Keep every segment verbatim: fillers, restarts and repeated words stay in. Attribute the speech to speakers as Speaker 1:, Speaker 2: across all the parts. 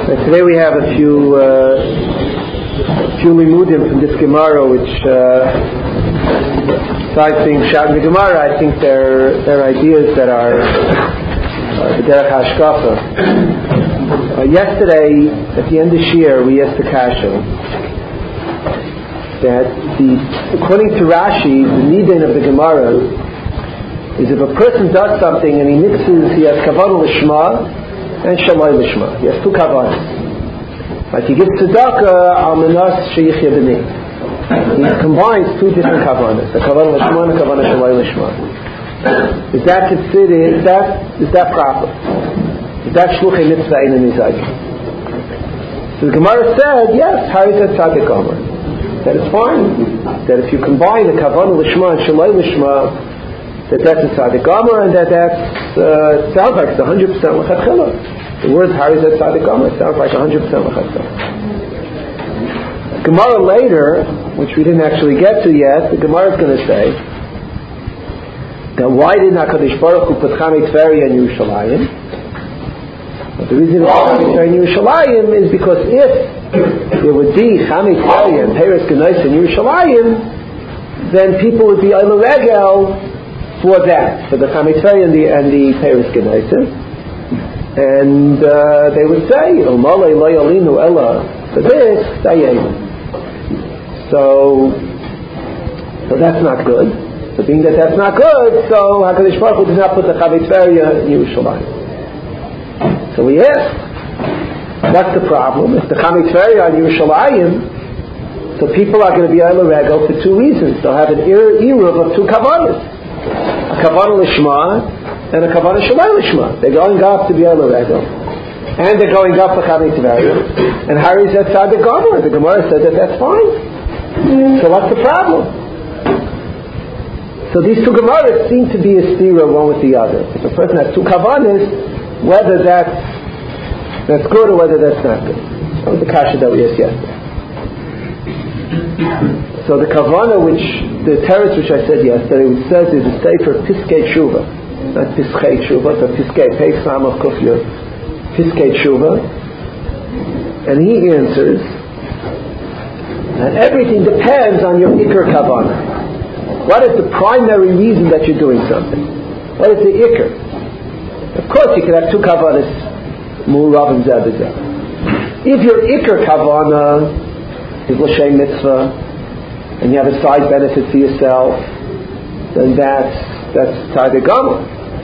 Speaker 1: Uh, today we have a few uh, few limudim from this Gemara, which uh, besides being shot in the Gemara, I think they're they're ideas that are uh, the derech hashkafa. Uh, yesterday, at the end of Shir, we asked the kasha that the according to Rashi, the nidin of the Gemara is if a person does something and he mixes, he has kavanah lishma and shalai lishma. He has two kavanas. Like he gives tzedakah al menas sheyichya b'nei. He combines two different kavanas, the kavanah lishma and the kavanah shalai lishma. Is that considered? Is that is that proper? Is that shluchei mitzvah ein nizag? So the Gemara said, yes, harizat tzaddik omer. That it's fine. That if you combine the kavanah lishma and shalai lishma, that that's a tzaddik omer, and that that uh, sounds like it's one hundred percent l'chatchila. The word harizat tzaddik omer sounds like one hundred percent l'chatchila. Gemara later, which we didn't actually get to yet, the Gemara is going to say that why didn't HaKadosh Baruch Hu put Chamei Tveria in Yerushalayim? But the reason it's Chamei Tveria in Yerushalayim is because if there would be Chamei Tveria and Peres Genois in Yerushalayim, then people would be Eilu Regel for that, for the Chamei Tveria and the, and the Peres Genois. And uh, they would say, Umalei lo yalinu ella, for this, Dayenu. So, so that's not good. So being that that's not good, so HaKadosh Baruch Hu does not put the Chamei Tveria in Yerushalayim. So we asked, what's the problem? If the Chamei Tveria in Yerushalayim, so people are going to be Eilu Regel for two reasons. They'll have an eruv of two kavanas. A kavanah lishma and a kavanah shalai lishma. They're going up to be Eilu Regel. And they're going up for Chamei Tveria. And harizat tzaddik omer. The Gemara said that that's fine. So what's the problem? So these two Gemaras seem to be a stira one with the other. If a person has two kavanas, whether that's, that's good or whether that's not good. That was the kasha that we asked yesterday. So the kavana, which, the teretz which I said yesterday, which says is a sefer Piskei Tshuva. Not Piskei Tshuva, but Piskei, Pei Samach Kuf Yud. Piskei Tshuva. And he answers, and everything depends on your ikar kavana. What is the primary reason that you're doing something? What is the ikar? Of course, you can have two kavanas, mu'rav and zeh b'zeh. If your ikar kavana is l'shem mitzvah, and you have a side benefit for yourself, then that's that's tzaddik omer.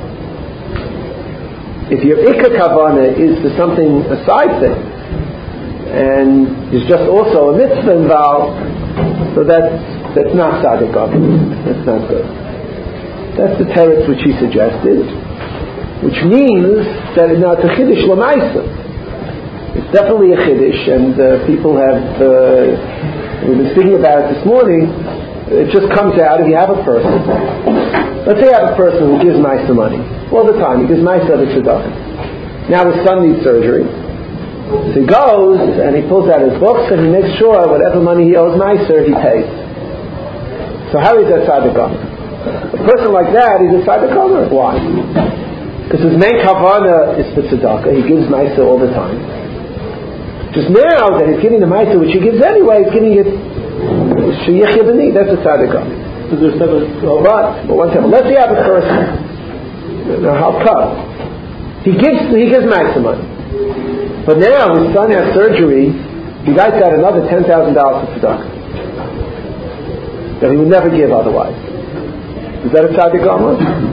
Speaker 1: If your ikar kavana is for something, a side thing, and there's just also a mitzvah involved, so that's that's not tzaddik omer. That's not good. That's the teretz which he suggested, which means that it's not a chiddush l'maisa. It's definitely a chiddush, and uh, people have uh, we've been speaking about it this morning. It just comes out if you have a person. Let's say you have a person who gives maisa money all the time. He gives maisa to tzedakah. Now his son needs surgery. So he goes and he pulls out his books and he makes sure whatever money he owes Meiser, he pays. So how is that tzaddik omer? A person like that is a tzaddik omer. Why? Because his main kavanah is for tzedakah. He gives Meiser all the time. Just now that he's giving the Meiser, which he gives anyway, he's giving it sheyichya b'nei. That's a tzaddik omer. But, but one second. Let's say you have a person. Now how come? He gives he gives Meiser money. But now his son has surgery, he writes out another ten thousand dollars for tzedakah that he would never give otherwise. Is that a tzaddik omer?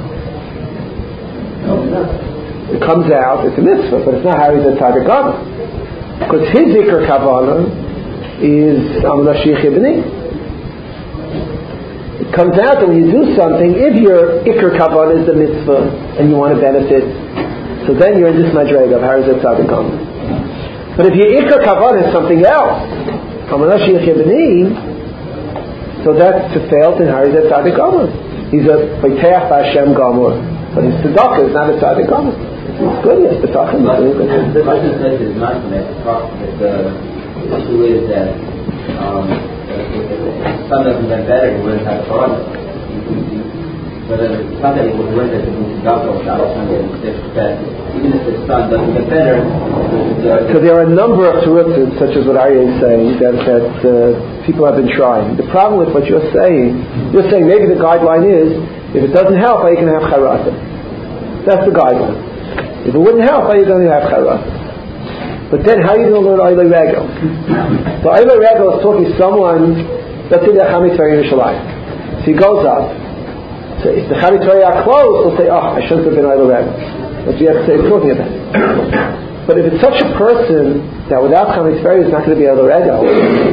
Speaker 1: It comes out, it's a mitzvah, but it's not how he's a tzaddik omer. Because his ikar kavanah is amanah sheyichya b'nei. It comes out that when you do something, if your ikar kavanah is the mitzvah and you want to benefit, so then you're in this madrega of how is a tzaddik omer. But if your ikar kavanah is something else, amanah sheyichya b'nei, so that's to fail to inherit that tzaddik omer. He's a B'teach B'Hashem Gomor, but his tzedakah is not a tzaddik omer. It's good, yes, the tzedakah is good.
Speaker 2: The person says is not from that talk, but the issue is that um, if son doesn't get better, he wouldn't have Torah. Whether it's not that he would learn that he needs tzedakah or not, or something, that even if his son doesn't get better, the
Speaker 1: So there are a number of terutzim, such as what Aryeh is saying, that, that uh, people have been trying. The problem with what you're saying, you're saying maybe the guideline is, if it doesn't help, are you going to have charata? That's the guideline. If it wouldn't help, are you going to have charata? But then how are you going to learn Oilei Regel? So Oilei Regel is talking to someone, let's say they're Chametz V'Yim Yerushalayim. So he goes up. So if the Chametz V'Yim are closed, he'll say, oh, I shouldn't have been Oilei Regel. That's what you have to say, talking about. But if it's such a person that without Chametz V'Yim is not going to be Oilei Regel,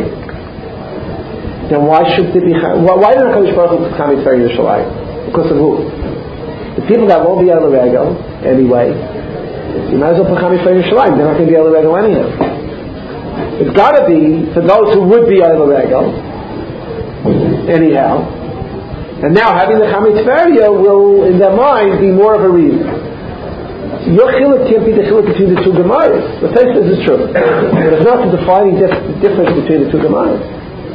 Speaker 1: then why should it be? Why, why did HaKadosh Baruch Hu put Chametz V'Yim Yerushalayim? Because of who? The people that won't be Oilei Regel anyway. You might as well put Chametz V'Yim Yerushalayim. They're not going to be Oilei Regel anyhow. It's got to be for those who would be Oilei Regel anyhow. And now having the Chametz V'Yim will, in their mind, be more of a reason. So your chiluk can't be the chiluk between the two Gemaras. The fact this is true. There's not a defining dif- difference between the two Gemaras.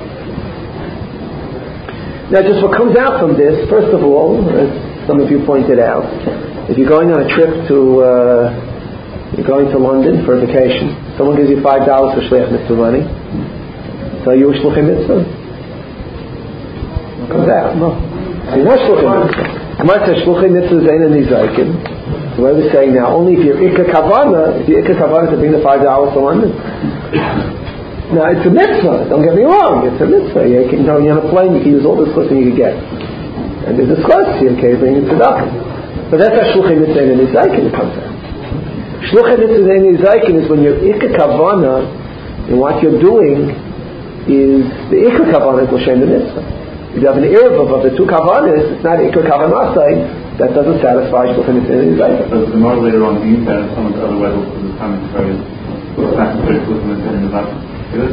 Speaker 1: Now, just what comes out from this, first of all, as some of you pointed out, if you're going on a trip to, uh, you're going to London for a vacation, someone gives you five dollars for shliach mitzvah money, so you a shluchim mitzvah? What comes out? No. So you're not shluchim mitzvah. Gemara says shluchim mitzvah zayin and nizaikin. So what we're saying now, only if you're ikka kavana, if you're ikka kavana to bring the five dollars to London. Now, it's a mitzvah, don't get me wrong, it's a mitzvah. You can, you know, you're on a plane, you can use all the shluchim you can get. And there's a schus, you can bring it to tzedakah. But that's how shluchim mitzvah and nizaikin comes out. Shluchim mitzvah and nizaikin is when your ikka kavana, and what you're doing is, the ikka kavana is l'shem the mitzvah. If you have an irv of the two kavanas, it's not ikka kavanasai, that doesn't satisfy shluchim mitzvah and nizaikin.
Speaker 3: So the more later on, being that some of the other levels of the time is very, it's not very shluchim mitzvah and nizaikin. It's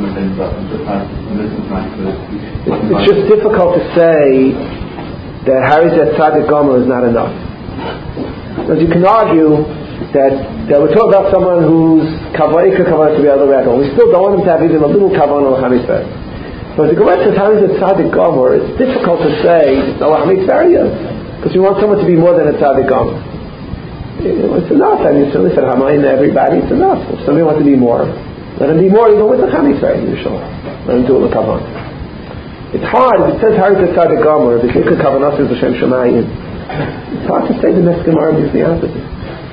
Speaker 1: just difficult to say that Harizat Tzaddik Gomer is not enough. Because you can argue that, that we're talking about someone who's Kavaika Kavana to be Oilei Regel. We still don't want him to have even a little Kavana or Chametz V'Yim. But the Gemara says Harizat Tzaddik Gomer, it's difficult to say it's no Chametz V'Yim because you want someone to be more than a Tzaddik Gomer. It's enough. I mean, certainly said Hamayin to everybody, it's enough. If somebody wants to be more, let him be more even with the Chametz V'Yim usually. Let him do it with Kavan. It's hard, if it says Harizat Tzaddik Gomer, if it's Ikka Kavanah is L'Shem Shemayim, it's hard to say the next Gemara is the opposite.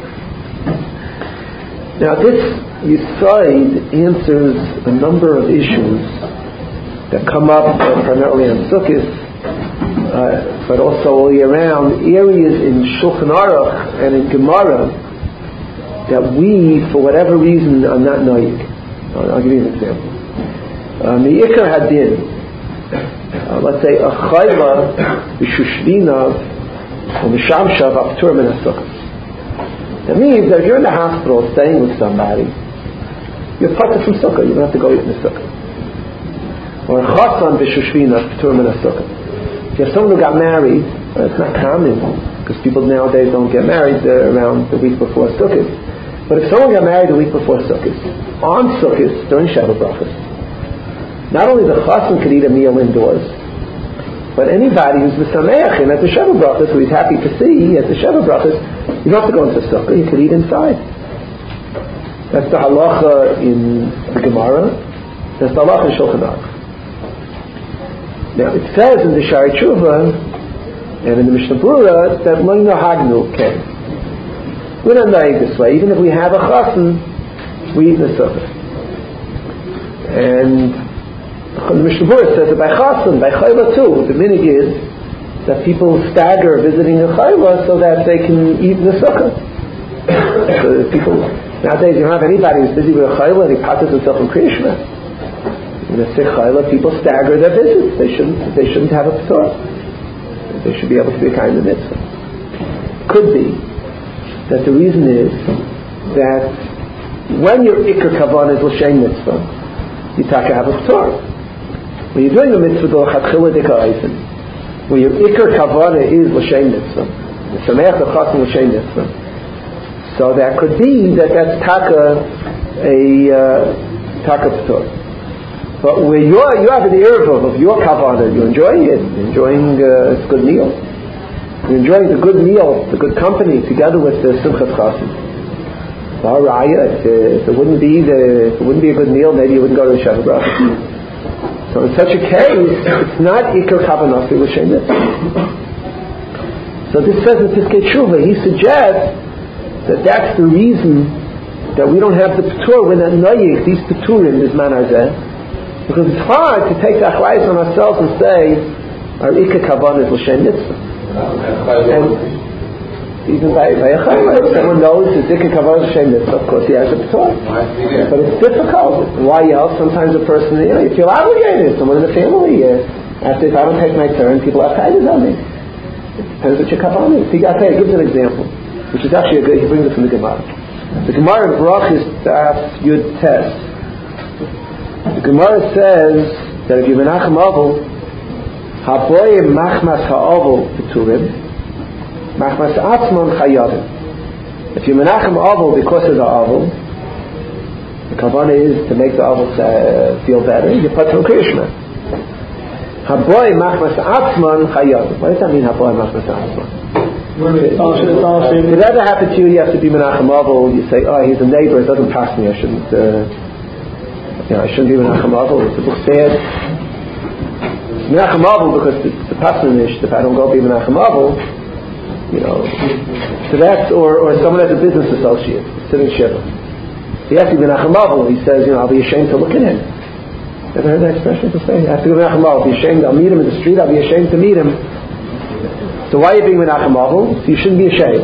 Speaker 1: Now this Yisoid answers a number of issues that come up uh, primarily on Sukkot, uh, but also all year round, areas in Shulchan Aruch and in Gemara that we, for whatever reason, are not knowing. I'll, I'll give you an example. Um, the Ikar Hadin, uh, let's say a Chayla, B'Shushvina, or Mishamshav Aptur Min HaSukkah. That means that if you're in the hospital staying with somebody, you're part from Sukkah, you don't have to go eat in the Sukkah. Or a Chasan B'Shushvina Aptur Min HaSukkah. If you have someone who got married, well, it's not common, because people nowadays don't get married uh, around the week before Sukkot. But if someone got married the week before Sukkot, on Sukkot, during Shabbat Brachos, not only the Chasan could eat a meal indoors, but anybody who's V'Sameach at the Shabbat Brachos, who he's happy to see at the Shabbat Brachos, you don't have to go into Sukkah, you could eat inside. That's the halacha in the Gemara, that's the halacha in Shulchan Aruch. Now it says in the Shari Tshuva and in the Mishnah Berurah that Lo Nahagnu came. We're not knowing this way. Even if we have a chasen, we eat in the sukkah. And the Mishnah Berurah says that by chasen, by chayla too, the minig is that people stagger visiting a chayla so that they can eat in the sukkah. So people nowadays, you don't have anybody who's busy with a chayla and he patters himself in Kriya Shema. In a sick chayla, people stagger their visits. They shouldn't. They shouldn't have a p'tor. They should be able to be a kind of mitzvah. Could be that the reason is that when your ikar kavan is l'shem mitzvah, you take have a p'tor. When you're doing a mitzvah d'l'chatchila d'ka'ayim, when your ikar kavan is l'shem mitzvah, the sameach d'chasim l'shem mitzvah, so that could be that that's taka a uh, taka p'tor. But where you are, you have the irv of your kavanah, you're enjoying it, you're enjoying uh, a good meal. You're enjoying the good meal, the good company, together with the Simchat Chasim. Well, Raya, if, if it wouldn't be the, if it wouldn't be a good meal, maybe you wouldn't go to the Shabbat Bracha. So in such a case, it's not Iker Kavanah L'Shem Mitzvah. So this says in Piskei Tshuva, he suggests that that's the reason that we don't have the Petur, we're not Noyik, these Peturim is Man Arzeh, because it's hard to take the Achlais on ourselves and say, our Iker Kavanah is L'Shem Mitzvah. And even by, by a chayla, if someone knows the Iker Kavanah L'Shem Mitzvah, of course he has a Petur. But it's difficult. Why else? Sometimes a person, you know, you feel obligated. Someone in the family, uh, after if I don't take my turn, people have kindness on me. It depends what your kavanah is. He gives an example, which is actually a good, he brings it from the Gemara. The Gemara in Brachos Daf Yud Tes. The Gemara says that if you menachem avol, haboyim machmas ha'avol peturim, machmas atzmon chayavim. If you menachem avol because of the avol, the kavanah is to make the avol uh, feel better. You put some kriyishma. Haboy machmas atzmon chayavim. What does that mean? Haboy machmas atzmon. If it ever happened to you, you have to be menachem avol. You say, "Oh, he's a neighbor. It doesn't pass me. I shouldn't. Uh, you know, I shouldn't be menachem avol. It's a book sad." Menachem avol because the, the pasunish. If I don't go be menachem avol, you know. So that's or or someone as a business associate sitting shiva. He has to be menachem avol. He says, "You know, I'll be ashamed to look at him." Ever heard that expression to say? I have to go menachem avol. I'll be ashamed. I'll meet him in the street. I'll be ashamed to meet him. So why are you being menachem avol? So you shouldn't be ashamed.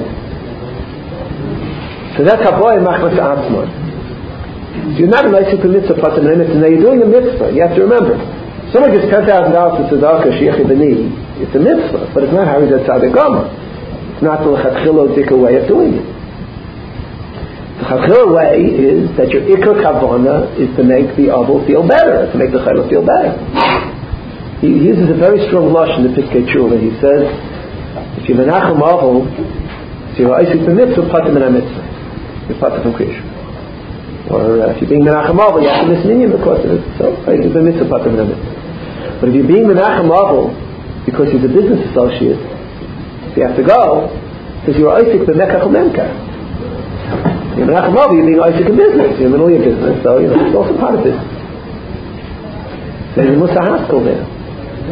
Speaker 1: So that's haboy machmas atzmon. So you're not a nice mitzvah patim and mitzvah. Now you're doing a mitzvah. You have to remember. Someone gets ten thousand dollars to tzedakah sheich b'ni. It's a mitzvah, but it's not how he's at tzaddik gama. It's not the lechatchila dika way of doing it. The lechatchila way is that your ikar kavanah is to make the avol feel better, to make the chayla feel better. He uses a very strong lashon in the Piskei Tshuva. He says, if you're menachem avol, so you're isik b'mitzvah, patim and mitzvah. You're patim from creation. Or uh, if you're being menachem avol, you have to miss minyan because of it. So isik b'mitzvah, patim and mitzvah. But if you're being menachem avol because he's a business associate, so you have to go because you're isik b'mekach u'memkach. You're menachem avol, you're being isik in business. You're in the middle of your business, so you know it's also part of business. So you must have haskell there. So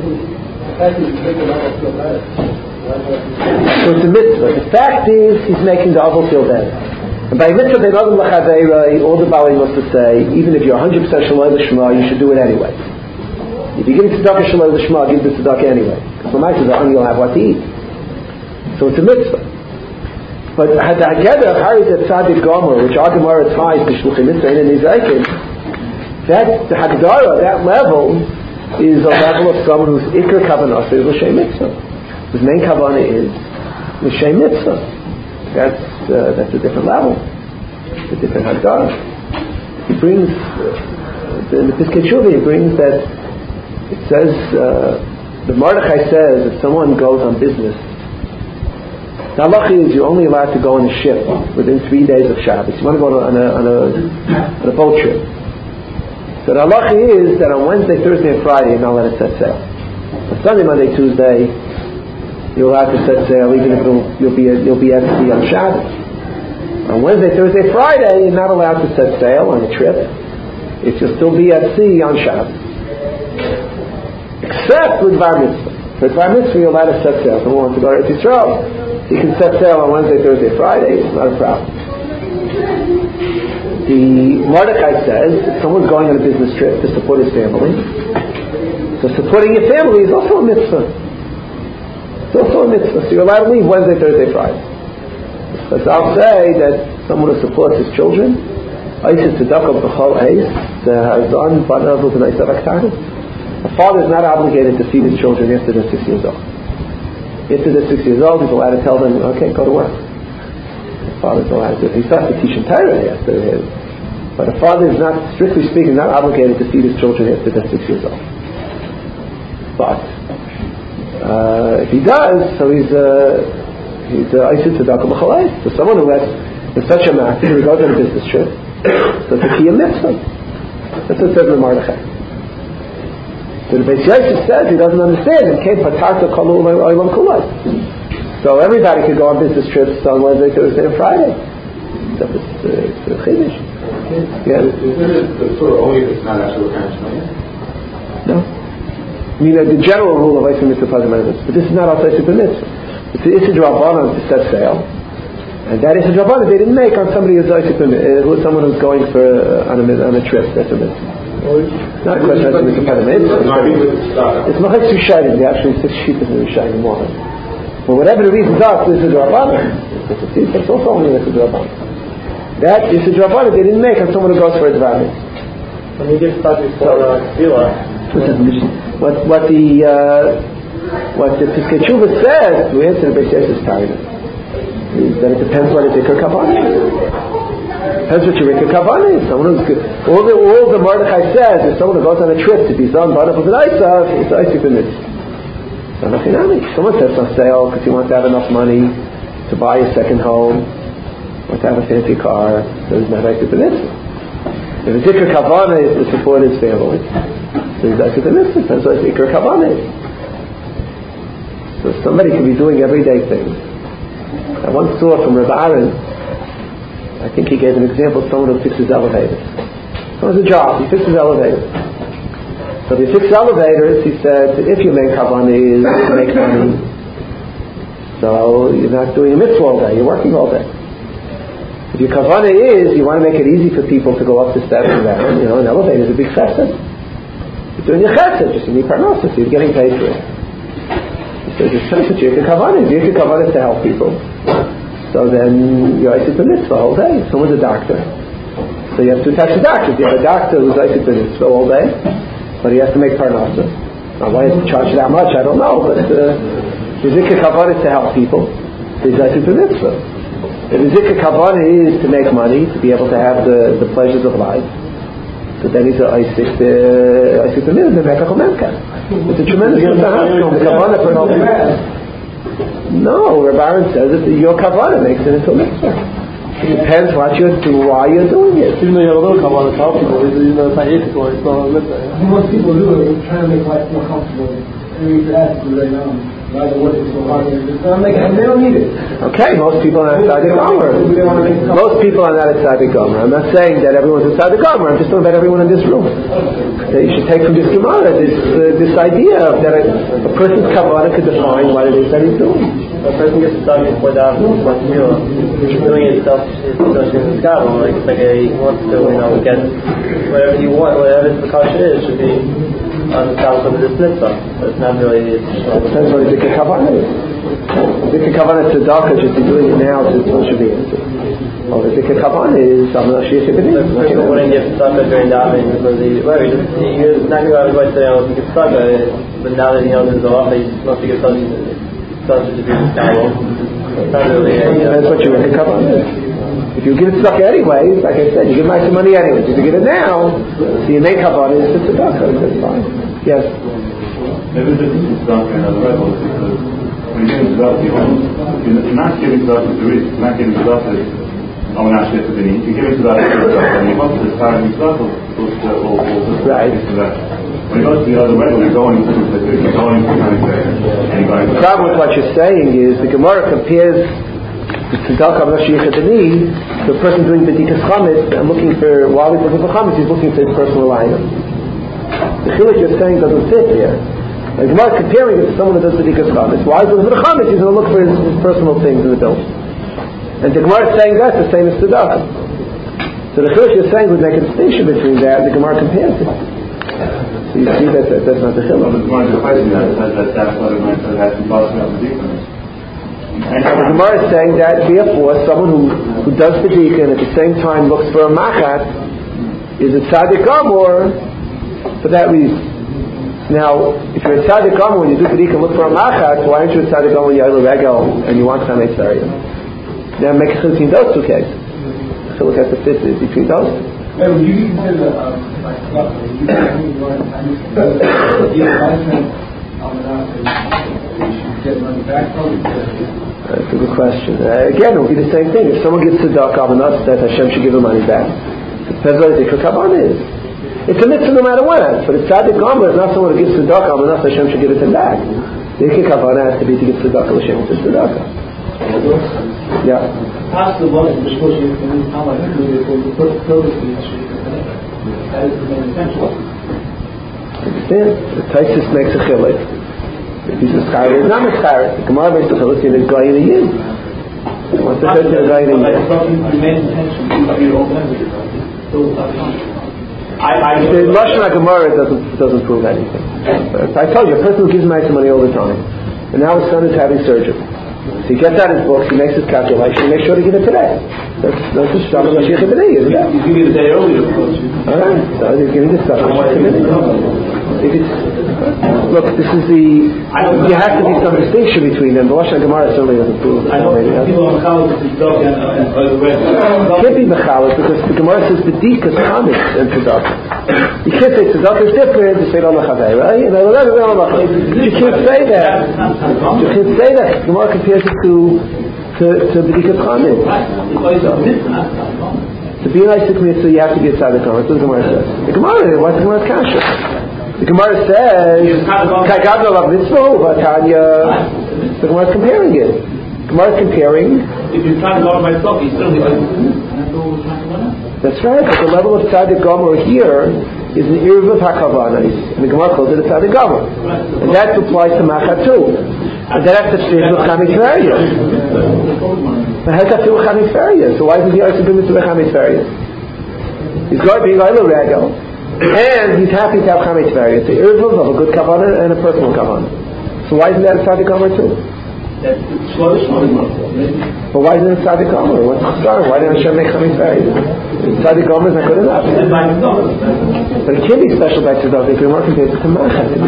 Speaker 1: it's a mitzvah. The fact is, he's making the avol feel better. And by mitzvah, they know all the Bali must say, even if you're one hundred percent shaloi l'shma, you should do it anyway. If you give it tzedakah shaloi l'shma, give the tzedakah anyway. Because for my tzedakah, you'll have what to eat. So it's a mitzvah. But together, Hari that tzaddik gomer, which our Gemara ties to shluchim mitzvah and nizaikin, that the hagdara, that level, is a level of someone whose ikar kavanah is l'shem mitzvah. His main kavanah is l'shem mitzvah. That's uh, that's a different level. It's a different hagdara. He brings uh, in the Piskei Tshuva, he brings that it says uh, the Mordechai says if someone goes on business, the halacha is you're only allowed to go on a ship within three days of Shabbos. You want to go on a on a, on a boat trip. So the halacha is that on Wednesday, Thursday, and Friday, you're not allowed to set sail. On Sunday, Monday, Tuesday, you're allowed to set sail, even if it'll, you'll be at, you'll be at sea on Shabbos. On Wednesday, Thursday, Friday, you're not allowed to set sail on a trip. If you'll still be at sea on Shabbos, except with Bar Mitzvah. For Bar Mitzvah, you're allowed to set sail. Someone wants to go to Eretz Yisrael, you can set sail on Wednesday, Thursday, Friday. It's not a problem. The Mordechai says if someone's going on a business trip to support his family, so supporting your family is also a mitzvah. It's also a mitzvah. So you're allowed to leave Wednesday, Thursday, Friday. But I'll say that someone who supports his children, a father is not obligated to feed his children after they're six years old. After they're six years old, he's allowed to tell them, okay, go to work. Father's allowed to. He's not to teach him Torah after his. But a father is not, strictly speaking, not obligated to feed his children after they're six years old. But uh, if he does, so he's uh, he's Isaac Tzedakah B'Chalais. So someone who has such a master, who goes on a business trip, so it's a kiyum mitzvah. That's what it says in the Mordechai. So the Beis Yosef says he doesn't understand. It came patarta kalu olam kulai. So everybody could go on business trips on Wednesday, Thursday, and Friday. except it's, uh, it's a chiddush. Yeah.
Speaker 3: Is it the Torah only if it's not actually a
Speaker 1: No. I mean, uh, the general rule of Eisei Mitzvah Pazim Mitzvah, but this is not also Eisei Mitzvah. It's the Issa Drabanan to set sail, and that Issa Drabanan they didn't make on somebody who's Eisei Mitzvah, who's someone who's going for uh, on, a, on a trip. That's a mitzvah. Not a question of Eisei Mitzvah Pazim Mitzvah. It's Machak Sushayim. They actually six sheep in the Rishayim one. For whatever the reasons are, it's Issa Drabanan. It's also only Issa Drabanan. That Issa Drabanan they didn't make on someone who goes for a Dvarim.
Speaker 4: When you get stuck before uh, Tefillah.
Speaker 1: What what the uh, what the Piskei Tshuva says to answer the Beis Yosef's target is that it depends what a Dikkur Kavanah is. Depends what your Dikkur Kavanah is. Someone who's good. All the all the Mordechai says is someone who goes on a trip to be done by the Chazal it's Eisei B'Mitzvah. So nothing on it. Someone says on sale because he wants to have enough money to buy a second home, wants to have a fancy car, so he's not Eisei B'Mitzvah. If a Dikkur Kavanah is to support his family, so he's Eisei B'Mitzvah. That's what Dikkur Kavanah is. So somebody can be doing everyday things. I once saw from Rabbi Aaron, I think he gave an example of someone who fixes elevators. So it's a job, he fixes elevators. So if you fix elevators, he said, if your main kavanah is to make money, so you're not doing a mitzvah all day, you're working all day. If your kavanah is, you want to make it easy for people to go up the steps and down, you know, an elevator is a big chesed. You're doing your chesed, just you need parnasa, so you're getting paid for it. So it depends what your kavanah is. Your kavanah is to help people. So then you're Eisei B'Mitzvah all day. Someone's a doctor. So you have two types of doctors. You have a doctor who's Eisei B'Mitzvah all day, but he has to make parnasa. Now why does he charge that much? I don't know, but uh, his Zikr Kavanah is to help people. He's Eisei B'Mitzvah. If his Zikr Kavanah is to make money, to be able to have the, the pleasures of life, so then he's Eisei B'Mitzvah, the Mekach U'Memkach. It's a tremendous the kavanah for helping. No, Rabbi Aaron says that your kavanah makes it into a mitzvah. It depends what you're doing, why you're doing it.
Speaker 4: Even though you have a little kavanah to help people, you know, it's not ethical, it's not a mitzvah.
Speaker 5: Most people do it, they're trying to make life more comfortable. And we need to ask you right now, why they're working so hard, and they don't need it.
Speaker 1: Okay, most people are not Tzaddik Gomer. Most people are not a Tzaddik Gomer. I'm not saying that everyone's a Tzaddik Gomer. I'm just talking about everyone in this room. That you should take from this Gemara this uh, this idea of that a, a person's kavanah could define what it is that he's doing.
Speaker 4: A person gets stuck before that, before Tefillah. Doing it stuff is associated with God. Like it's like a, he wants to, you know, get whatever you want, whatever the kasha is, should be on the top of this mitzvah. But it's not really.
Speaker 1: It depends what Zikr Kavanah is. Zikr Kavanah tzedakah should be doing it now to should be answered. Or the Zikr Kavanah is Amanah Sheikhah B'Nei.
Speaker 4: People wouldn't get stuck during davening because he, well, he just, you're not going to have everybody say, oh, he gets stuck, but now that he knows there's a lot, he must get stuck. Such a different style. Really, uh,
Speaker 1: that's what you Zikr Kavanah is. If you give it tzedakah anyways, like I said, you give nice money anyways. If you give it now, so your main kavanah is the tzedakah. That's fine. Yes.
Speaker 3: Maybe this is tzedakah in other levels because when you're giving tzedakah, you're not giving tzedakah to reach. You're not giving tzedakah. Oh, not shit to be. You're giving tzedakah to yourself, and you want to start with tzedakah or or
Speaker 1: right.
Speaker 3: When you go to the other way, when you're going to the you're going to the
Speaker 1: The problem with what you're saying is the Gemara compares the tzedakah of Rashi Yechadani to a person doing b'dikas chametz and looking for, while he's looking for chametz, he's looking for his personal item. The chiluk you're saying doesn't fit here. The Gemara is comparing it to someone who does b'dikas chametz. While he's looking for the chametz, he's going to look for his, his personal things in the building. And the Gemara is saying that's the same as tzedakah. So the chiluk you're saying would make a distinction between that, and the Gemara compares it. So you see that, that that's not the chiluk.
Speaker 3: But the Gemara is question that says that that's what it meant to have to bust out the difference.
Speaker 1: And the Gemara is saying that therefore someone who, who does B'dika and at the same time looks for a machat is a tzaddik gamor for that reason. Now, if you're a tzaddik gamor when you do B'dika and look for a machat, why aren't you a tzaddik gamor when you're a regel and you want Chanei Tzariyim? Now make a chiluk between those two cases. Chiluk has to fit between those.
Speaker 5: Hey, when you consider uh, like stuff, you get money back from it.
Speaker 1: That's a good question. Uh, again, it will be the same thing. If someone gives tzedakah avanas, that Hashem should give him money back. It depends what the Zikr Kavanah is. It's a mitzvah no matter what. But a tzaddik gamor is not someone who gives tzedakah avanas, Hashem should give it him back. The Zikr Kavanah has to be to give tzedakah l'shem tzedakah. Yeah.
Speaker 5: Ask the one in the discussion in how much included for the purpose of the issue. That is the main intention.
Speaker 1: Understand? The Taisus makes a chilek. If he's a scholar, he's not a scholar. The Gemara makes a chilek in a guy in a yin. What's the difference in a guy in a yin?
Speaker 5: The main intention is to be open.
Speaker 1: The Lashon HaGemara doesn't doesn't prove anything. I told you, a person who gives money money all the time, and now his son is having surgery. So he gets out his books, he makes his calculation, he makes sure to give it today. That's that's the stuff of Mashiach B'nai, isn't it?
Speaker 5: You give it a day earlier.
Speaker 1: All right, so he's giving the stuff of Mashiach B'nai. Look, this is the. You have to be some distinction between them. The Lashon HaGemara certainly doesn't prove it.
Speaker 5: I know people are mechalas with tzedakah and
Speaker 1: it can't be mechalas because the Gemara says b'dikas chametz and tzedakah. You can't say tzedakah is different to say Allah chavei, right? You know, you can't say that. You can't say that. The Gemara compares it to to to b'dikas chametz. To be an Isaac mitzvah, you have to be a tzaddik chametz. That's what the Gemara says. The Gemara, what's the Gemara's kasha? The Gemara says, "Kagad of mitzvah, but Tanya." The Gemara is comparing it. The Gemara is comparing.
Speaker 5: If you try to go by myself, you still get.
Speaker 1: That's right. But the level of tzaddik gomer here is an irv of hakavanas, and the Gemara calls it a tzaddik gomer, and that applies to machat too. And that has to fit with chamitzvariya. But how does that fit with chamitzvariya? So why does he also bring it to the chamitzvariya? He's going to be oila regel. And he's happy to have chametz various. The irvum of a good kavanah and a personal kavanah. So why isn't that a tzaddik gomer too? But why isn't it a tzaddik gomer? What's the story? Why didn't Hashem make chametz various? Tzaddik gomer is not good enough. But it can be special by tzedakah if you're more compared to machat.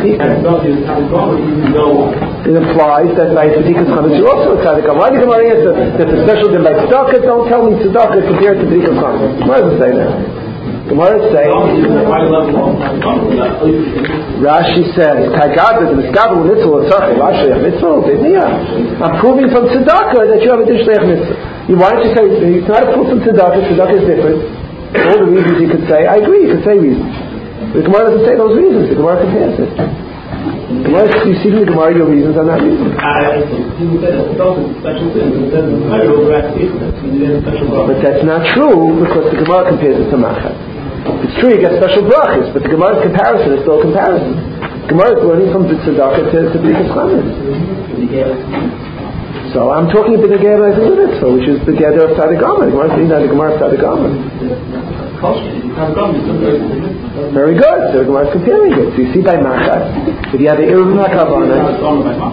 Speaker 1: It implies that by tzedakah's chametz you're also a tzaddik gomer. Why did the Gemara answer that the special din by tzedakah? Don't tell me tzedakah compared to tzedakah's chametz. Why does it say that? Gemara is saying, Rashi says, Kagad is mitzvah mitzvah tzarchei Rashi mitzvah. I'm proving from tzedakah that you have a dishleich mitzvah. You wanted to say you try to prove from tzedakah. Tzedakah is different. All the reasons you could say, I agree. You could say reasons. The Gemara doesn't say those reasons. The Gemara compares it. The Gemara, you see from the Gemara your reasons are not reasons. But that's not true because the Gemara compares it to machat. It's true you get special brachas, but the Gemara's comparison is still a comparison. The Gemara is learning from tzedakah to to b'dikas chametz. So I'm talking about the Gemara as a mitzvah, which is the Gemara of tzaddik gomer. The Gemara is saying that the Gemara of tzaddik gomer. Very good. So the Gemara is comparing it. So you see by machat, if you have the irvum hakavana,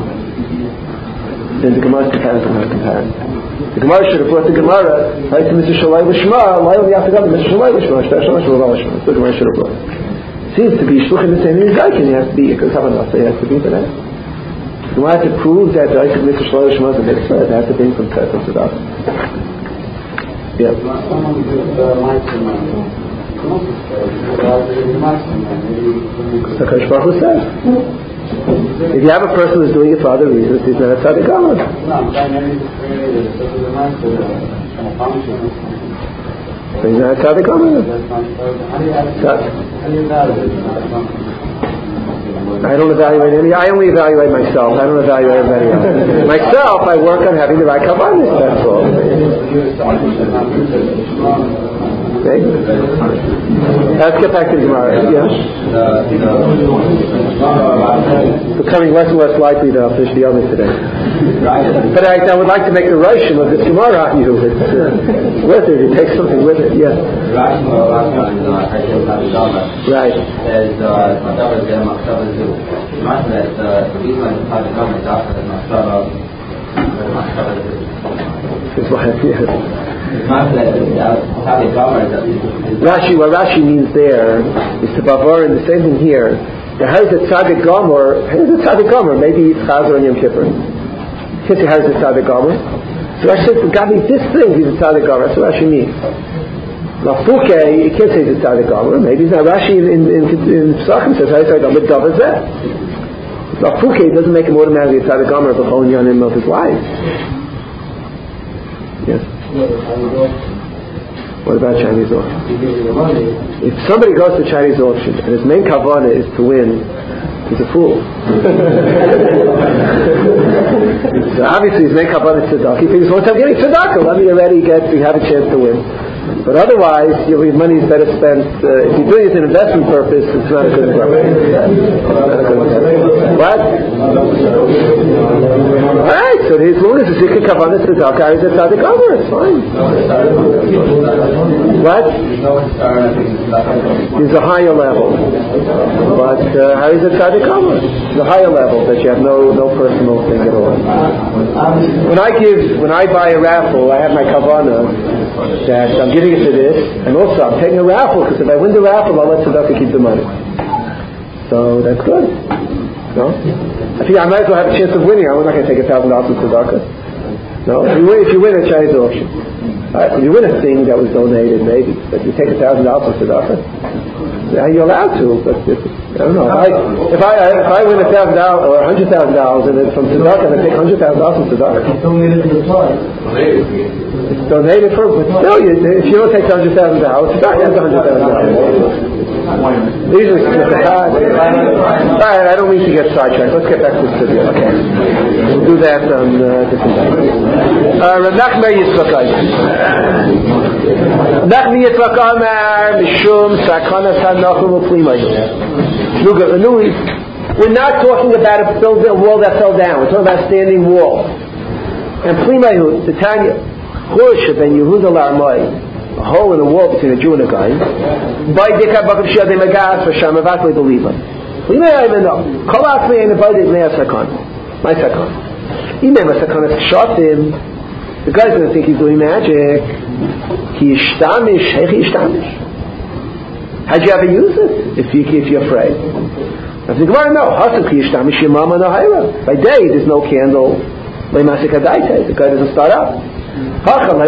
Speaker 1: then the Gemara is comparison, not comparison. The Gemara should have brought the Gemara right to Mister Shalai L'Shma, Lai L'Yaf Tagad, Mister Shalai L'Shma, Shtar Shalai L'Shma, L'Shma. The Gemara should have brought. Seems to be shluchim the same in Zaykin. He has to be because Havanah, so he has to be for that. The Gemara has to prove that the Isaac Mister Shalai L'Shma is a mitzvah. It has to be from Tzedakah to Tzedakah. Yeah. So Kadosh Baruch Hu says. If you have a person who's doing it for other reasons, he's not a tzaddik gomer. So he's not a tzaddik gomer. I don't evaluate any. I only evaluate myself. I don't evaluate anybody else. Myself, I work on having the right kavanas. That's all. Okay. Let's get back to the Gemara. Yeah. Becoming less and less likely that I'll finish the oven today. But I, I would like to make the Roshim of this Gemara on you. It's uh, worth it. You take something with it. Yeah. Right. It's what, yeah. Rashi, what Rashi means there is to bavar, and the same thing here. Now, how is it tzaddik gomer? How is it tzaddik gomer? Maybe it's Chazar and Yom Kippur. Can't say how is it tzaddik gomer? So Rashi says, God means this thing, he's a tzaddik gomer. That's what Rashi means. Now, Fuke, you can't say it's a tzaddik gomer. Maybe it's not. Rashi in in in Pesachim says, how is it tzaddik gomer? Now, Fuke doesn't make him automatically a tzaddik gomer of a whole yonim of his life. Yes. What about Chinese auction? If somebody goes to Chinese auction and his main kavanah is to win, he's a fool. So obviously he's making kavanah tzedakah. He thinks, once I'm getting tzedakah, let me already get, we have a chance to win. But otherwise, your money is better spent. Uh, if you're doing it for an investment purpose, it's not a good purpose. What? Alright, so as long as it's Zikr Kavanah Tzedakah, is a tzaddik over, it's fine. What? There's a higher level. But uh, how is it tzaddik over? It's a higher level that you have no, no personal thing at all. When I give, when I buy a raffle, I have my kavanah that I'm giving it to this, and also I'm taking a raffle, because if I win the raffle, I'll let tzedakah keep the money. So that's good. No? I think I might as well have a chance of winning. I'm not going to take a thousand dollars from tzedakah. No? If you win, if you win a Chinese auction, uh, if you win a thing that was donated, maybe, but you take a thousand dollars from tzedakah, yeah, you're allowed to, but if, I don't know. If I if I, if I win a thousand dollars or a hundred thousand dollars, and then from tzedakah, I take a hundred thousand dollars from tzedakah.
Speaker 5: It's donated to the tribe.
Speaker 1: It's donated for, but still, you, if you don't take a hundred thousand dollars, tzedakah has a hundred thousand dollars. These are split the card. Alright, I don't mean to get sidetracked. Let's get back to the studio. Okay. We'll do that on uh, different days. Rav Nachman Yitzchak Nachman Yitzchak Amar Mishum Sakana Sanachum U'Plimayu. We're not talking about a, build, a wall that fell down. We're talking about a standing wall. And Plimayu, the Tanya, Choshe ben Yehuda L'Armai, a hole in the wall between a Jew and a guy. By Dikar Bakav Shia de Magas for Shamavat Le Believe. We may even know. Kolak me and invited me a Sakon. My Sakon. Ime my Sakon is shot him. The guy's going to think he's doing magic. He ishtamish. Hey, he ishtamish. How'd you ever use it? If, you, if you're afraid. I think, well, no. Hasuk he ishtamish yamama no hayra. By day, there's no candle. By Masikadaite. The guy doesn't start up. Oh. So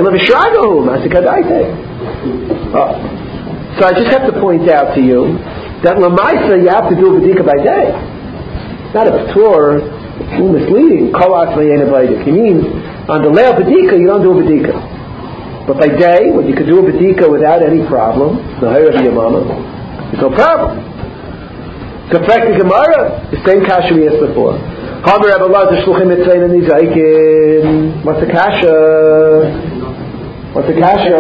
Speaker 1: I just have to point out to you that Lamaisa you have to do a B'dika by day. It's not a P'tur, it's too misleading. It means on the Leil B'dika you don't do a B'dika. But by day, when you can do a B'dika without any problem, there's no problem. To practice Gemara, the same kasha we asked before. What's the kasha? What's the kasha?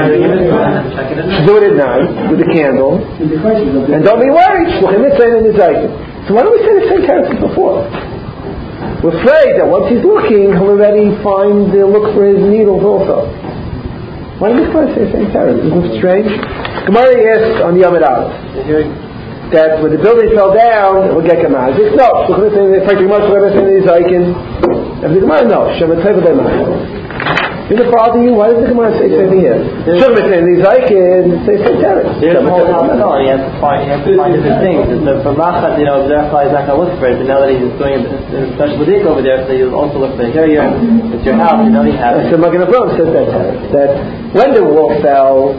Speaker 1: Do it at night with the candle, and don't be worried. So why don't we say the same character before? We're afraid that once he's looking, he'll already find the look for his needles also. Why don't we say the same character? Isn't it strange? Gemara asked on Yom Aleph that when the building fell down, it would get Gemazik. No, so they say, pretty much whatever saying is Aikin. And the Gemara, no, Shemet Teva B'Mah. Did it bother you? Why does the Gemara say same here? Shemet saying is Aikin, say same terror.
Speaker 4: There's a whole no, he has to find, he has to find different things. So for Machat, you know, Zerachai is not going to look for it, but now that he's doing a special B'dik over there, so he'll also look for it. Here you are, it's your house, you know he has it.
Speaker 1: So Magen Avraham says that, that when the wall fell,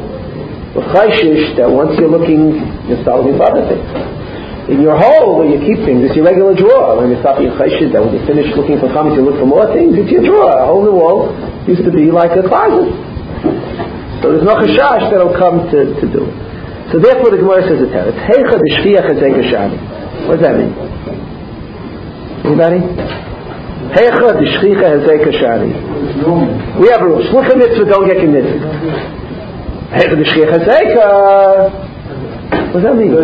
Speaker 1: that once you're looking, you're solving for other things. In your hole where you keep things, it's your regular drawer. When you stop your chayshid, that when you finish looking for comments, you look for more things, it's your drawer. A hole in the wall used to be like a closet. So there's no chashash that'll come to, to do it. So therefore the Gemara says it's here. It's heicha d'shviach hazei kashani. What does that mean? Anybody? Heicha d'shviach hazei kashani. We have a rule. Shlucha mitzvah, don't get knitted. Hey, the Shchiach Hazeka. What does that mean?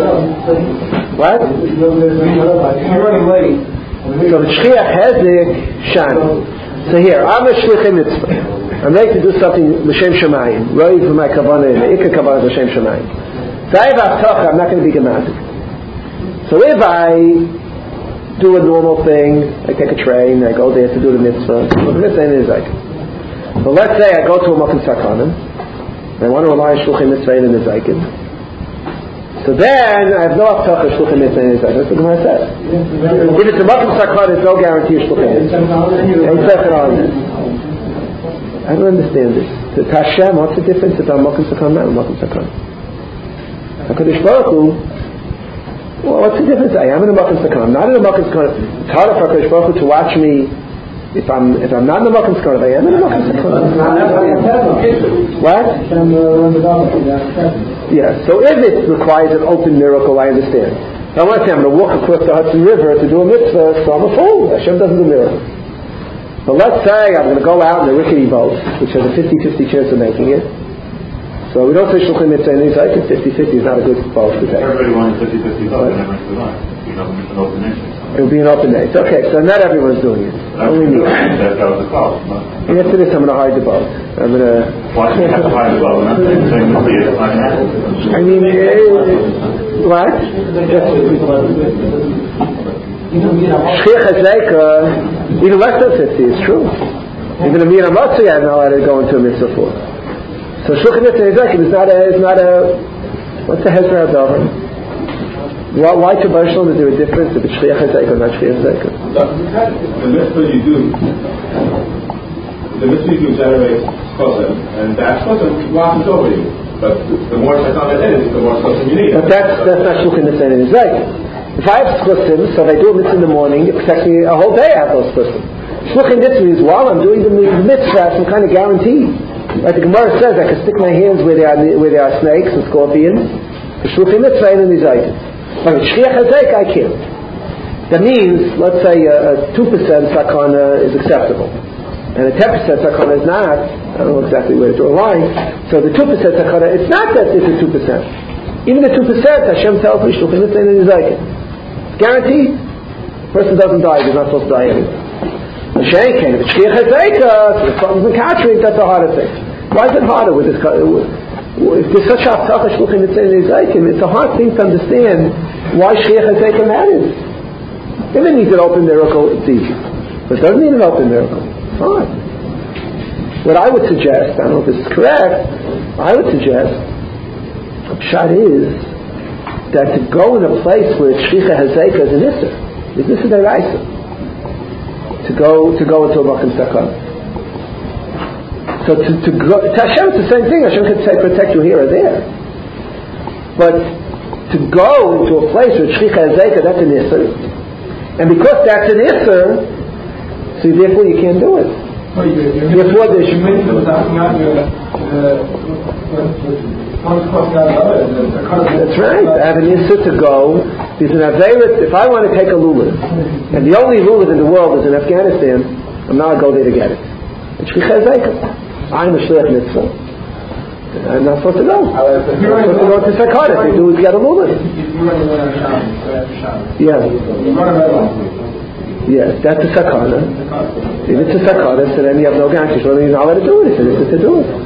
Speaker 1: What?
Speaker 5: You're running late.
Speaker 1: So the Shchiach Hazek Shani. So here, I'm a Shlichei Mitzvah. I'm ready to do something L'Shem Shemayim. Right for my kavanah, the Ikka kavanah L'Shem Shemayim. So I have Avtacha, I'm not going to be Gemazik. So if I do a normal thing, I take a train, I go there to do the mitzvah. What the mitzvah is like. So let's say I go to a Makom Sakanim. I want to rely on Shluchim Mitzvah and the Zaykin. So then, I have no Avtach of Shluchim Mitzvah and the Zaykin. That's what the Gemara says. If it's a Makom Sakhan, there's no guarantee of Shluchim Mitzvah. I don't understand this. To Hashem, what's the difference if I'm Makom Sakhan, not Makom Sakhan? HaKadosh Baruch Hu, well, what's the difference? I am in a Makom Sakhan. I'm not in a Makom Sakhan. It's harder for HaKadosh Baruch Hu to watch me. If I'm if I'm not in the Makom Sakhan, I am in the Makom Sakhan. What? Yeah. So if it requires an open miracle, I understand. Now, I want to say I'm going to walk across the Hudson River to do a mitzvah, so I'm a fool. Hashem doesn't do miracles. But let's say I'm going to go out in a rickety boat, which has a fifty-fifty chance of making it. So we don't say Shluchim Mitzvah in these items. fifty-fifty is not a good boat to take.
Speaker 3: Everybody wants fifty-fifty boat, and everyone's line. You know, it's an open nation.
Speaker 1: It will be an open day. Okay, so not everyone's doing it. Only me.
Speaker 3: That was the call.
Speaker 1: After this, I'm going to hide the boat. I'm going to...
Speaker 3: Why do you have to hide the boat? We're not saying the sea is not happening.
Speaker 1: I mean, uh, what? Shchiach HaZeika, even less than fifty, it's true. Even a Mir HaMotzi I'm not allowed to go into a mitzvah for. So Shluchim Mitzvah HaZeika is not a, is not a, what's the Hezra HaDavar? Why, why to Baruch is there a difference if it's Shchiach HaZeika or not Shchiach HaZeika?
Speaker 6: The mitzvah you do, the mitzvah you do generates chosim, and that chosim washes over you. But the more shaitan it is, the more chosim you need.
Speaker 1: But that's, that's not Shluchim Mitzvah HaZeika. If I have chosim, so if I do a mitzvah in the morning, it protects me a whole day. I have those chosim. Shluchim Mitzvah is while I'm doing the mitzvah, I have some kind of guarantee. Like the Gemara says, I can stick my hands where there are, where there are snakes and scorpions. The Shluchim Mitzvah ain't in these items. But with Shchiach HaZeika, I can't. That means, let's say, a, a two percent sakana is acceptable. And a ten percent sakana is not. I don't know exactly where to draw a line. So the two percent sakana, it's not that it's a two percent. Even the two percent, Hashem tells me, Shluchim Mitzvah in his items. Guaranteed. The person doesn't die, he's not supposed to die anyway. Mashiach came. If it's Shchiach HaZeika, if something's in Katrin, that's a harder thing. Why is it harder with this? If there's such a haftacha Shluchim Mitzvah in his items, it's a hard thing to understand why Shchiach HaZeika matters. If it needs an open miracle, it's easy. But it doesn't need an open miracle. It's hard. What I would suggest, I don't know if this is correct, I would suggest, the pshat is that to go in a place where Shchiach HaZeika is an issur, is this a deraisa? To go to go into a makom sakana. So to, to go to Hashem, it's the same thing. Hashem could say protect you here or there. But to go into a place where Shchiach HaZeika, that's an issur, and because that's an issur, so therefore you can't do it. Therefore there's that's right. I have an issur to go. There's an Averit. If I want to take a lulav, and the only lulav in the world is in Afghanistan, I'm not going to go there to get it. It's Shchiach HaZeika. I'm a Shliach Mitzvah. I'm not supposed to go. I'm supposed to go to Sakana. They do is get a lulav. Yeah. Yes, that's a Sakana. If it's a Sakana, so then you have no guarantee. So then you're not allowed to do it. It's an issur to do it.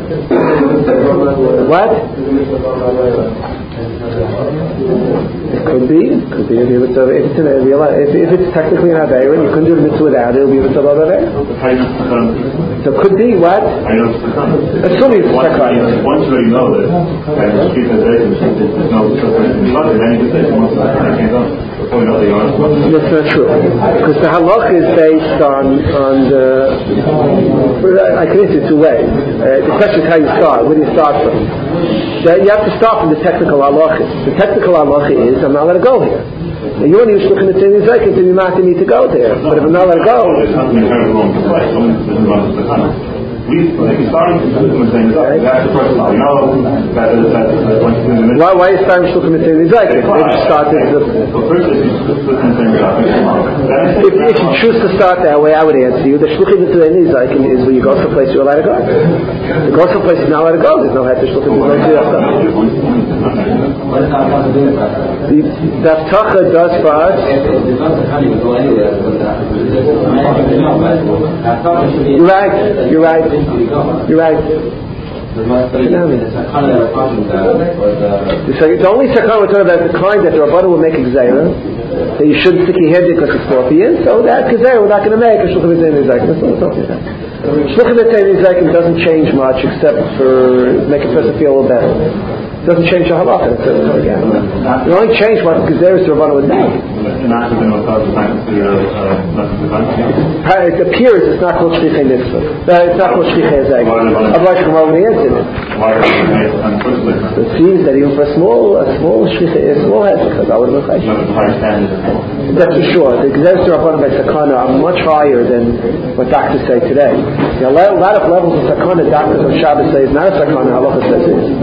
Speaker 1: What? It could be. It could be if it's a, if it's an if, if it's technically an Aveira, you couldn't do the mitzvah without it. It'll be a mitzvah of Aveira. So it could be what? Assuming it's a sakana.
Speaker 3: Once you already know that, and the street has there's no sakana in the other, then you can say I can't go. Before you know the honest.
Speaker 1: That's not true. Because the halach is based on on the. I can answer it two ways. Uh, the question is how you start. Where do you start from? You have to start from the technical halach. The technical halach is I'm not allowed to go here. Now you only use looking at things like it, then you're not going to need to go there. But if I'm not allowed to go, we starting to saying that's the first law. You know that is that once in the middle. Why why is starting to look at things like it? Maybe start it. If if you choose to start that way, I would answer you. The shluchim mitzvah is like is when you go someplace you're allowed to go. You go someplace you're not allowed to go. There's no head to shluchim mitzvah. The Haftacha does for us. You're right. You're right. You're right. The only sakana we're talking about is the kind that the Rabbanu will make a gzeira, that you shouldn't stick your head in because it's scorpion, so that gzeira we're not going to make a shluchim mitzvah nizakim. That's what we're talking about. Shluchim mitzvah nizakim doesn't change much except for make a person feel a little better. It doesn't change the halacha. It only change what gzeira the Rabbanu would make. It appears it's not called shlichei mitzvah. It's not called shlichei hazek. Otherwise, you can only answer it. seems that even for a small, a small shlicha, a small hezek, I would have been That's for sure. The Gezeres Rabbanan by Sakana are much higher than what doctors say today. You know, a lot of levels of Sakana, doctors on Shabbos say is not a Sakana, Halacha says it is.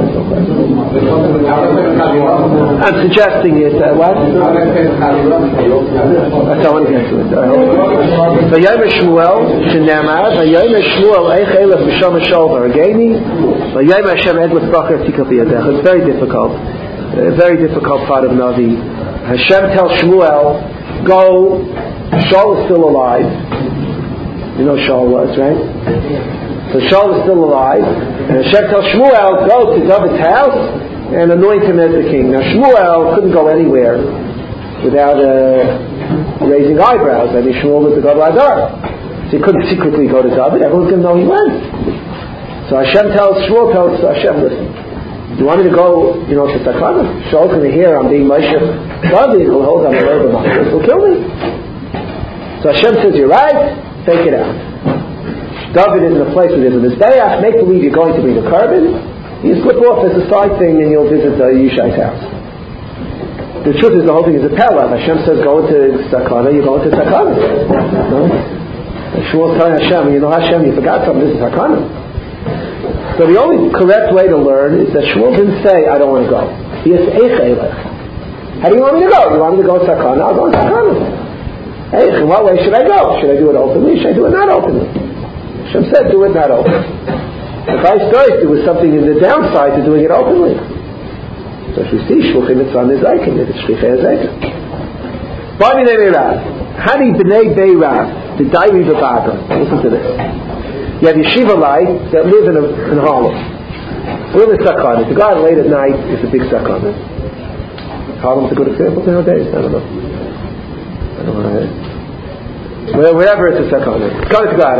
Speaker 1: I'm suggesting it, uh, what? That's how I want to get to it. V'yom Shmuel, Shenamad, V'yom Shmuel, Eich Elef Misham Shol Varageni, V'yom Hashem Ed L'Tzbachar Tikal B'yadech. It's very difficult. A very difficult part of Navi. Hashem tells Shmuel, go, Shaul is still alive. You know Shaul was, right? So Shaul is still alive. And Hashem tells Shmuel, go to David's house and anoint him as the king. Now Shmuel couldn't go anywhere without uh, raising eyebrows. I mean, Shmuel was the God of Adar. So he couldn't secretly go to David. Everyone's going to know he went. So Hashem tells, Shmuel tells Hashem, listen, you want me to go, you know, to Sakana? Shaul's going to hear I'm being Moshe David, he'll hold on the road of Moshe, he'll kill me. So Hashem says, you're right, take it out. David is in a place where there's a Mizbeach, make believe you're going to bring a carbon, you slip off as a side thing and you'll visit uh, Yishai's house. The truth is the whole thing is a pella. Hashem says go into Sakana, you're going to Sakana. No? Shmuel's telling Hashem, you know Hashem, you forgot something, this is Sakana. So the only correct way to learn is that Shmuel didn't say, I don't want to go. He says, Eich Elech. How do you want me to go? You want me to go to Sakana? I'll go to Sakana. Eich, in what way should I go? Should I do it openly? Should I do it not openly? Hashem said, do it not openly. The vice versa, there was something in the downside to doing it openly. So if you see, Shluchim Mitzvah Nizaikim, it's Shlichei Hazaikim. Bani Nemi Rav. Hani B'nei Bei Rav. The Dairi V'Baga. Listen to this. You have yeshiva-lites that live in, a, in Harlem. We're in Sakana. The guy late at night is a big Sakana. Harlem's a good example nowadays. I don't know. I don't know. Well, wherever it's a Sakana. Sakana to God.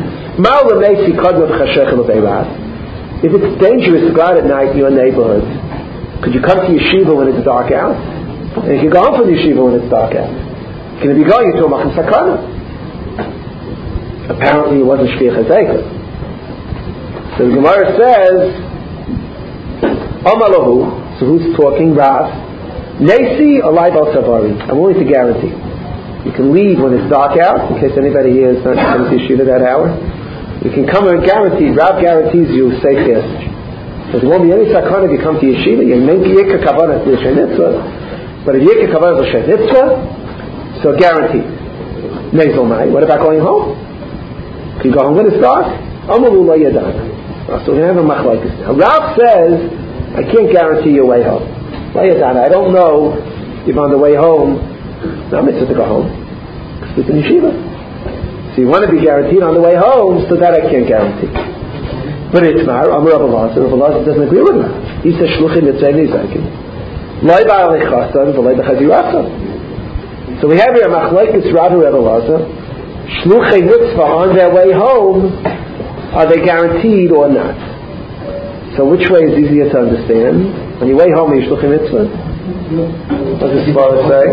Speaker 1: If it's dangerous to go out at night in your neighborhood, could you come to yeshiva when it's dark out? And you can go home from yeshiva when it's dark out. Can you be going to a Machan Sakana? Apparently it wasn't Shliach Hazekah. So the Gemara says, Amalahu, so who's talking? Rav. Nesi alai bal savari. I'm willing to guarantee. You can leave when it's dark out, in case anybody here is not coming to yeshiva that hour. You can come and guarantee, Rav guarantees you safe passage. So there won't be any sakana if you come to yeshiva. You may be yikka kavanah to l'shem mitzvah, but if yikka kavanah to l'shem mitzvah, so guaranteed. Nezol mai. What about going home? Can you go home when it's dark? Amalu lo yadana. So we have a machlokes now. Rav says, I can't guarantee your way home. Lo yadana. I don't know if on the way home, no mitzvah to go home. Sleep in yeshiva. So you want to be guaranteed on the way home, so that I can't guarantee. But it's mar, Amar Rav Elazar. Rav Elazar doesn't agree with that. He says, Shluchim Mitzvah Nizaikim. Lo ba'al lechasan, v'lo b'chazirasan. So we have here a machlokes Rav and Rav Elazar. Shluchei mitzvah on their way home, are they guaranteed or not? So which way is easier to understand? On your way home, are you shluchei mitzvah? What does the Gemara say?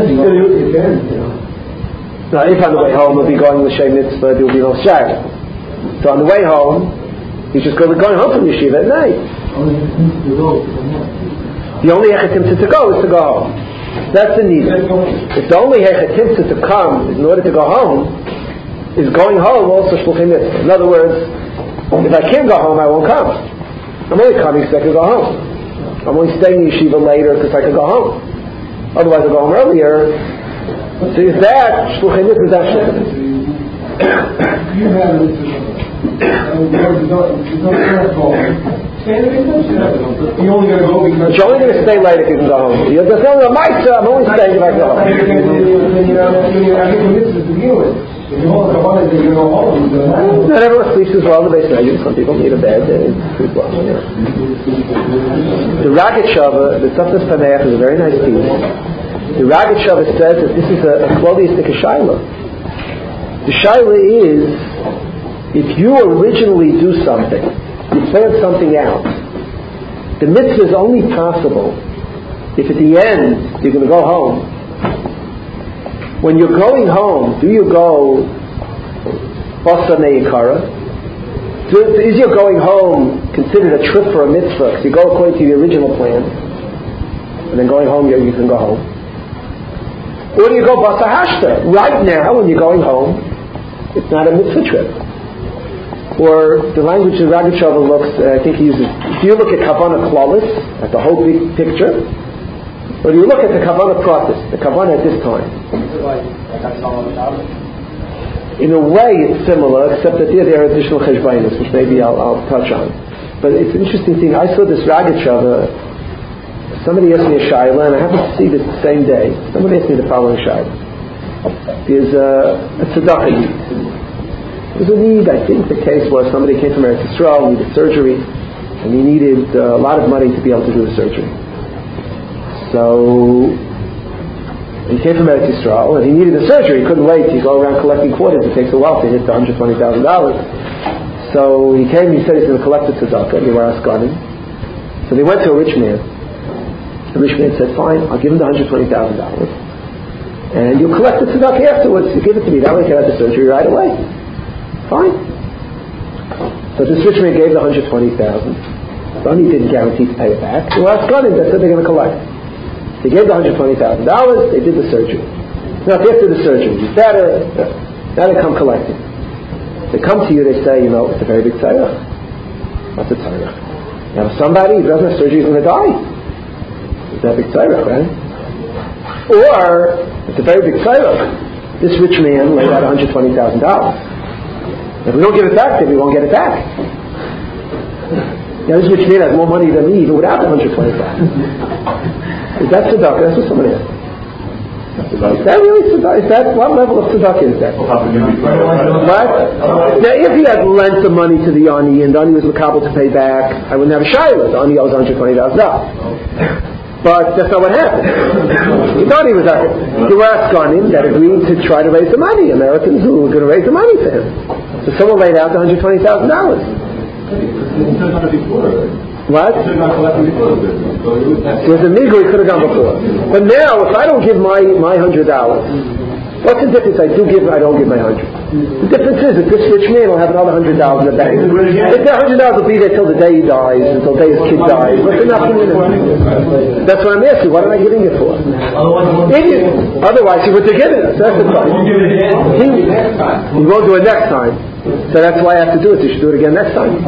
Speaker 1: Now, if on the way home we'll be going l'shem mitzvah, there will be no shag. So on the way home, he's just going home from yeshiva at night. The only hechatimta to go is to go home. That's the need. If the only hechatimta to come in order to go home is going home, also shluchim mitzvah. In other words, if I can't go home, I won't come. I'm only coming so I can go home. I'm only staying in yeshiva later because I can go home. Otherwise, I'll go home earlier. So is that shluchim mitzvah? Is that shluchim mitzvah?
Speaker 5: You have a mitzvah. You only going to go because
Speaker 1: you're only going to stay late if you can go home. You're just saying, I'm only staying if I can go home. Not everyone sleeps as well in the base measure. Some people need a bed and sleep well. The Ragat Shava, the Tzafnas Paneach, is a very nice piece. The Ragat Shava says that this is a, a Kloliistic Shaila. The Shaila is, if you originally do something, you plan something out, the mitzvah is only possible if at the end you're going to go home. When you're going home, do you go Basa Neikara? Is your going home considered a trip for a mitzvah, because you go according to the original plan, and then going home, you, you can go home. Or do you go basa hashta? Right now, when you're going home, it's not a mitzvah trip. Or the language of Ragachover looks, uh, I think he uses, do you look at Kavanah Klalis, at the whole big picture? Or do you look at the Kavanah Pratis, the Kavanah at this time? In a way it's similar, except that there, there are additional cheshbainis, which maybe I'll, I'll touch on. But it's an interesting thing. I saw this Ragachover, somebody asked me a shayla, and I happened to see this the same day. Somebody asked me the following shayla. There's a, a tzedakah need. There's a need, I think the case was somebody came from Eretz Yisrael, needed surgery, and he needed uh, a lot of money to be able to do the surgery. So he came from Eretz Yisrael, and he needed the surgery. He couldn't wait to go around collecting quarters. It takes a while to hit the one hundred twenty thousand dollars. So he came, he said he's going to collect the tzedakah, and they were asking. So they went to a rich man. The rich man said, fine, I'll give him the one hundred twenty thousand dollars. And you'll collect the tzedakah afterwards. You give it to me. That way I can have the surgery right away. Fine. So this rich man gave the one hundred twenty thousand dollars. Then he didn't guarantee to pay it back. The last gun, they said they're going to collect. They gave the one hundred twenty thousand dollars. They did the surgery. Now, after the surgery, he's better. Now they come collecting. They come to you, they say, you know, it's a very big tzarech. What's a tzarech? You have somebody who doesn't have surgery, he's going to die. It's a big tzarech, right? Or, it's a very big tzarech. This rich man laid out one hundred twenty thousand dollars. If we don't give it back, then we won't get it back. Now, this rich man has more money than me, even without the one hundred twenty thousand dollars. Is that tzedakah? That's what somebody asked. Is that really tzedakah? Is that, what level of tzedakah is that? What? Now, if he had lent the money to the ani, and the ani was makabel to pay back, I wouldn't have a shayla. The ani owes one hundred twenty thousand dollars. But that's not what happened. He thought he was out. There were Afghanim that agreed to try to raise the money, Americans who were going to raise the money for him. So someone laid out the one hundred twenty thousand dollars. What? There's a nigger he could have gone before. But now, if I don't give my my hundred dollars, what's the difference? I do give, I don't give my hundred. The difference is that this rich man will have another hundred dollars in the bank. If the hundred dollars will be there till the day he dies, until the day his kid dies, what's enough in it? That's what I'm asking. What am I giving it for? Idiot. Otherwise, he would have given it. That's the problem. He, he won't do it next time. So that's why I have to do it. You should do it again next time.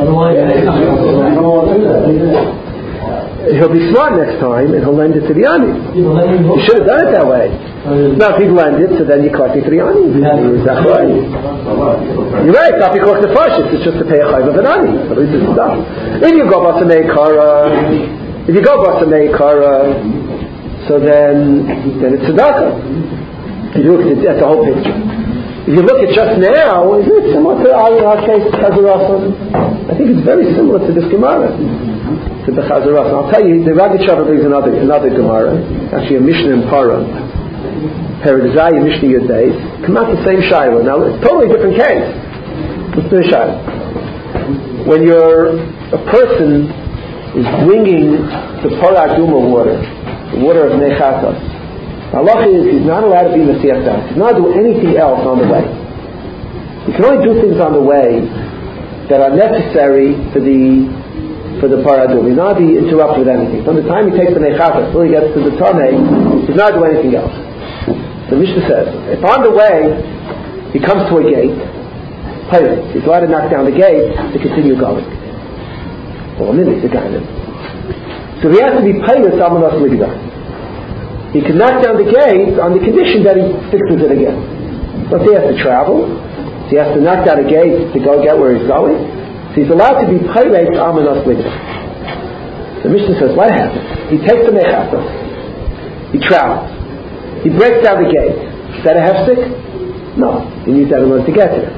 Speaker 1: He'll be smart next time and he'll lend it to the ani. You should have done it that way. Now if he'd lend it, so then you're collecting to the ani. That's right. You're right, not because the fascist, it's just to pay a chayv of an ani. At least it's done. If you go basa meikara, if you go basa meikara, so then then it's tzedakah. You look at the whole picture. If you look at just now, is it similar to our case, Chazarasa? I think it's very similar to this Gemara, to the Chazarasa. I'll tell you, the Ragachover brings another another Gemara, actually a Mishnah in Para, Paradizai, Mishnah Yudais, come out the same Shiloh. Now, it's a totally different case. It's the Shiloh. When you're, a person is bringing the Para Aduma water, the water of Nechatas, the halacha is he's not allowed to be Mesiach Das. He's not allowed to do anything else on the way. He can only do things on the way that are necessary for the for the paradum. He's not to be interrupted with anything. From the time he takes the Nechatas till he gets to the Tanei, he's not doing anything else. The Mishnah says, if on the way he comes to a gate, he's allowed to knock down the gate to continue going. Well, a minute, the guy then. So he has to be paid with someone else with the guy. He can knock down the gate on the condition that he fixes it again. But he has to travel. So he has to knock down the gate to go get where he's going. So he's allowed to be payrate to Amanos Ligda. The Mishnah says, what happens? He takes the Mechatas. He travels. He breaks down the gate. Is that a hefsek? No. He needs that in order to get there.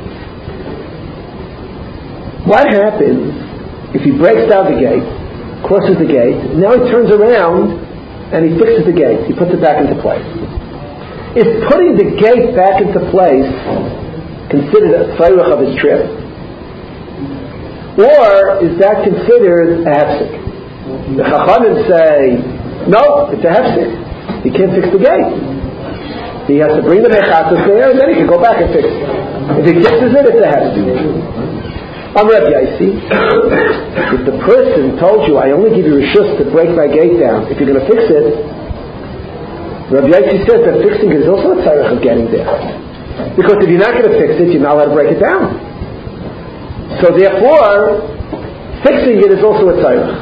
Speaker 1: What happens if he breaks down the gate, crosses the gate, now he turns around and he fixes the gate. He puts it back into place. Is putting the gate back into place considered a tzarech of his trip? Or is that considered a hefsek? The Chachamim say, no, it's a hefsek. He can't fix the gate. He has to bring the mechatas there and then he can go back and fix it. If he fixes it, it's a hefsek. I'm Rabbi Yossi. If the person told you, I only give you reshus to break my gate down if you're going to fix it, Rabbi Yossi says that fixing it is also a tzarech of getting there. Because if you're not going to fix it, you're not allowed to break it down. So therefore, fixing it is also a tzarech.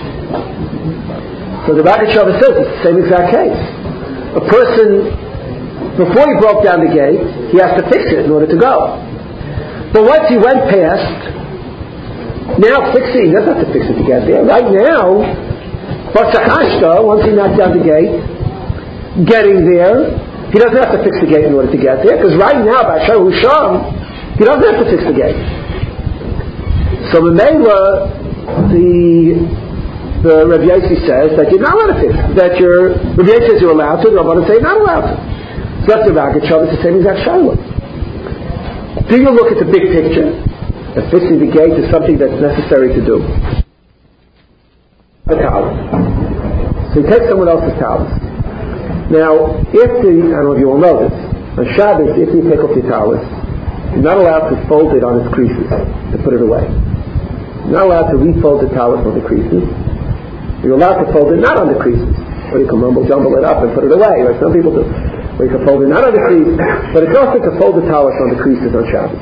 Speaker 1: So the Rogat Shover says it's the same exact case. A person, before he broke down the gate, he has to fix it in order to go. But once he went past, now fixing, he doesn't have to fix it to get there. Right now, Batzachashta, once he knocked down the gate, getting there, he doesn't have to fix the gate in order to get there, because right now, Bashar Husham, he doesn't have to fix the gate. So Memela, the the Rabbi Yossi says that you're not allowed to fix it. That you're, Rabbi Yossi says you're allowed to, the Rabbanan say you're not allowed to. So that's the Rogat Shover, it's the same exact Shiloh. Do you look at the big picture? That fixing the gate is something that's necessary to do. A towel. So you take someone else's towels. Now, if the, I don't know if you all know this, on Shabbos, if you take off your towels, you're not allowed to fold it on its creases, to put it away. You're not allowed to refold the towels on the creases. You're allowed to fold it not on the creases. Or you can mumble jumble it up and put it away, like some people do. Or you can fold it not on the creases, but it's also to fold the towels on the creases on Shabbos.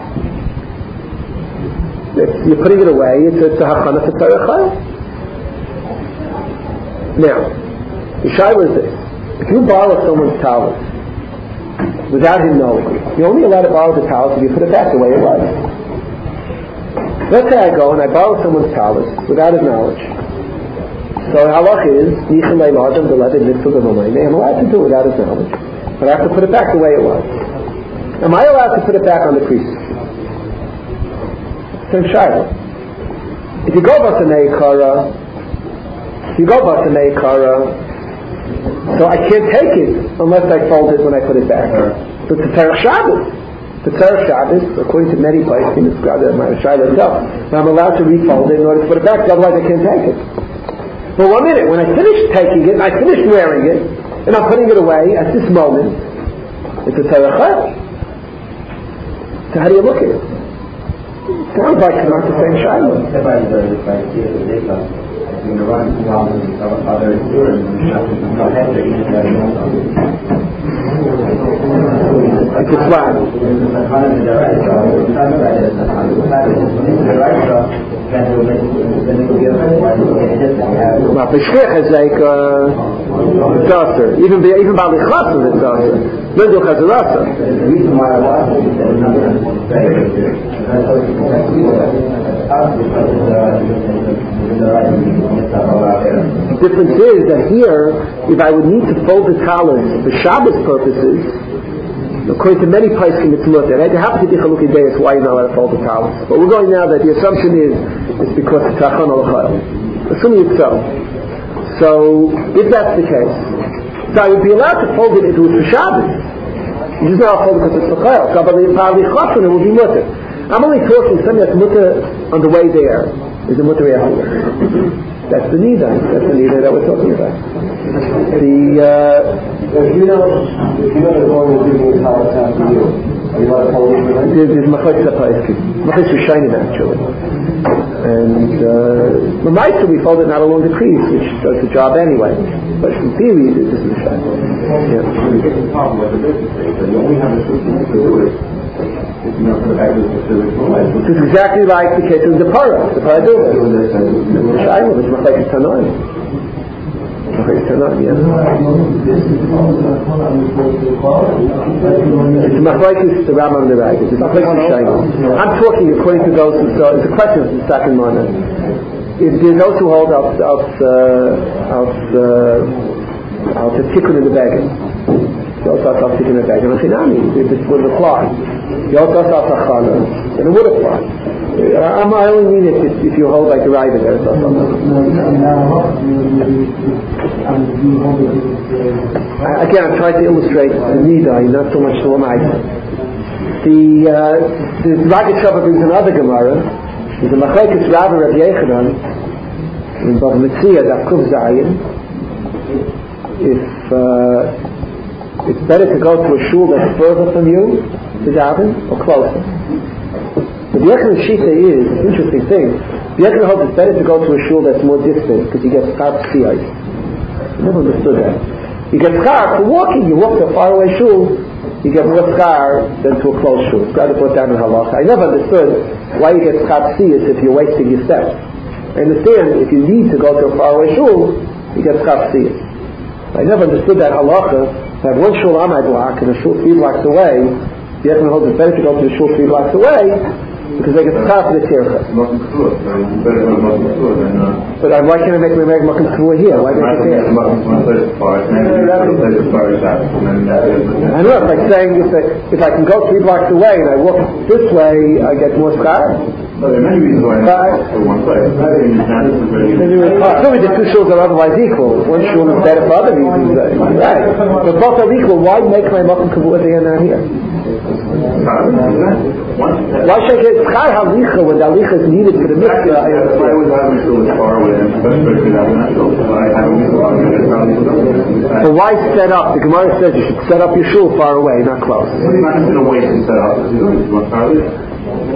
Speaker 1: If you're putting it away, it's a hachana for tzarech chayil. Now, the shayla is this: if you borrow someone's towel without him knowing, you're only allowed to borrow the towel if you put it back the way it was. Let's say I go and I borrow someone's towel without his knowledge. So halach is I'm allowed to do it without his knowledge, but I have to put it back the way it was. Am I allowed to put it back on the creases? Same shayla. If you go batanei kara, if you go batanei kara, so I can't take it unless I fold it when I put it back. But the tzarech Shabbos, the tzarech Shabbos, according to many places, it's got my shayla itself. I'm allowed to refold it in order to put it back. Otherwise, I can't take it. But one minute, when I finish taking it, I finish wearing it, and I'm putting it away at this moment, it's a tzarech chayil. So how do you look at it? Sounds like it's not the same shayla. It's a flag. Well, B'shchich is like a dasser. Even even by Lichas is a dasser. Linduch has a rasa. The reason why I watch it is another the difference is that here, if I would need to fold the talents for Shabbos purposes, according to many poskim it's mutter. I have to be chalukei deis why you're not allowed to fold the talents. But we're going now that the assumption is it's because it's hachana l'chayil. Assuming it's so. So if that's the case, so I would be allowed to fold it if it was for Shabbos. You just now fold it because it's for chayil. So but it will be mutter. I'm only talking something that's mutter on the way there. Is a mutter yachur. That's the nida. That's the nida that we're talking about. The uh, if you know, if you know the one who's giving a towel after you, are you allowed to hold it? There's machloek sapayiskim. Machloek shushanim actually. And the ma'aser we fold it not along the crease, which does the job anyway. But in theory, this is the shayla. Yeah. You only have a system to do it. This is exactly like the case of the parah. The parah do it. The shayla, which machloek tanoim. Machloek tanoim, yeah. It's machloek the Rambam and the Ragas. It's machloek shayla. I'm talking according to those who saw. It's a question of the second morning. If there's those who hold out out out out the tikkun in the bag. You also have to take in the bag and chinami, if it would apply. You also have to chana, and it would apply. I'm, I only mean it if, if you hold like the rider there. So I, again, I'm trying to illustrate the nida, not so much the lamai. The uh, the Rogat Shover brings another Gemara. There's a machlokes Rabbi Rabbi Yechanan in Bava Metzia Daf Kuf Zayin. If uh, it's better to go to a shul that's further from you to daven or closer. The Yechon Shita is, it's an interesting thing, the Yechon holds it's better to go to a shul that's more distant because you get schar p'siyos. I never understood that. You get schar for walking, you walk to a faraway shul, you get more schar than to a close shul. It's got to put down in halacha. I never understood why you get schar p'siyos if you're wasting your steps. I understand if you need to go to a faraway shul, you get schar p'siyos. I never understood that halacha. I have one shul on my block and a shul three blocks away. The Yechon holds it's better to go to the shul three blocks away because they get schar for the tircha. But uh, why can't I make my meg makom kavua here? Why make it there? I know, it's like saying if I, if I can go three blocks away and I walk this way, I get more schar.
Speaker 3: Well, there are many reasons why not for one place.
Speaker 1: So the two shuls are otherwise equal. One shul is better for other reasons. Right. But both are equal. Why make my makom kavua there and not here? Why should I get schar halicha when the halicha is needed for the mitzvah?
Speaker 3: I always have my shul far away, and especially that natural. I have a mitzvah.
Speaker 1: But why set up? The Gemara says you should set up your shul far away, not close.
Speaker 3: It's not going to wait to set up. It's going to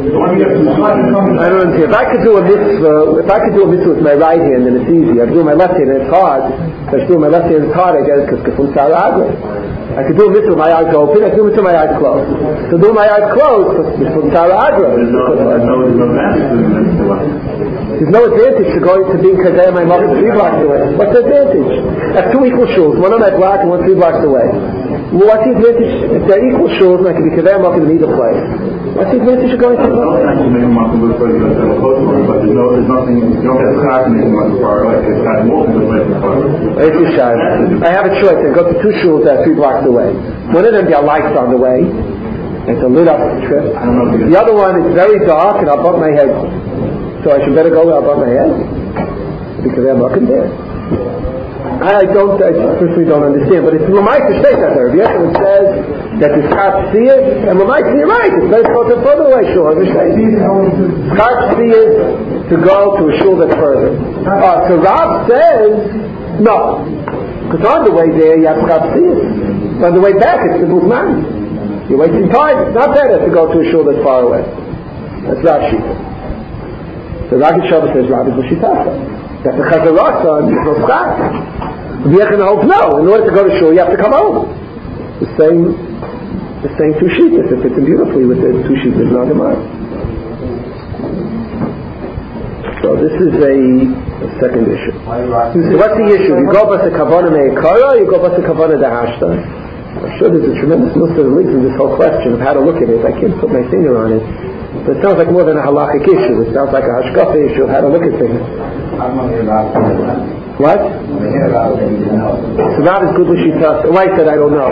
Speaker 1: I don't know. If I could do a mitzvah, if I could do a mitzvah with my right hand, then it's easy. I could do it with my left hand, and it's hard. If I do it with my left hand, it's hard. I get it because from Sarah I could do a mitzvah with my eyes open. I could do a mitzvah with my eyes closed. So do my eyes closed from Sarah Agra.
Speaker 3: There's no advantage to the mitzvah.
Speaker 1: There's no advantage to going to being kadeh my mother three blocks away. What's the advantage? I have two equal shuls, one on my block and one three blocks away. Well, what's the advantage? If they're equal shuls, I can be kadeh my in either place. What's the advantage of going to?
Speaker 3: No sense to make a makom look further than a close one, but there's no, there's nothing. You don't get schar to make a makom far away. It's got more to the place far away.
Speaker 1: I have a choice. I go to two shuls that are three blocks away. One of them there are lights on the way. It's a lit up trip.
Speaker 3: I don't know if
Speaker 1: the other one is very dark and I'll bump my head. So I should better go where I'll bump my head because I'm not there. I don't, I personally don't understand, but it's Lamaita state that there. Yes, it says that the Scott see it, and Lamaita, you're right, it's better to go to a further away shul. Scott see it to go to a shul that's further. Uh, so Rav says, no. Because on the way there, you have Scott see it. On the way back, it's the Buzman. You're wasting time. It's not better to go to a shul that's far away. That's Rashi. So Rav Shabbos says, Rav is L'shitasa. That the Chazarasa is no schar. The Yechon holds no. In order to go to shul, you have to come home. The same, the same two sheets. It fits in beautifully with the two sheets of Nagamar. So this is a, a second issue. So what's the issue? You go bas a kavana me'ekara, or you go bas a kavana dehashta? I'm sure there's a tremendous list of links in this whole question of how to look at it. I can't put my finger on it. But it sounds like more than a halachic issue. It sounds like a hashkafa issue of how to look at things. What? So that is good l'shita. Why said I don't know?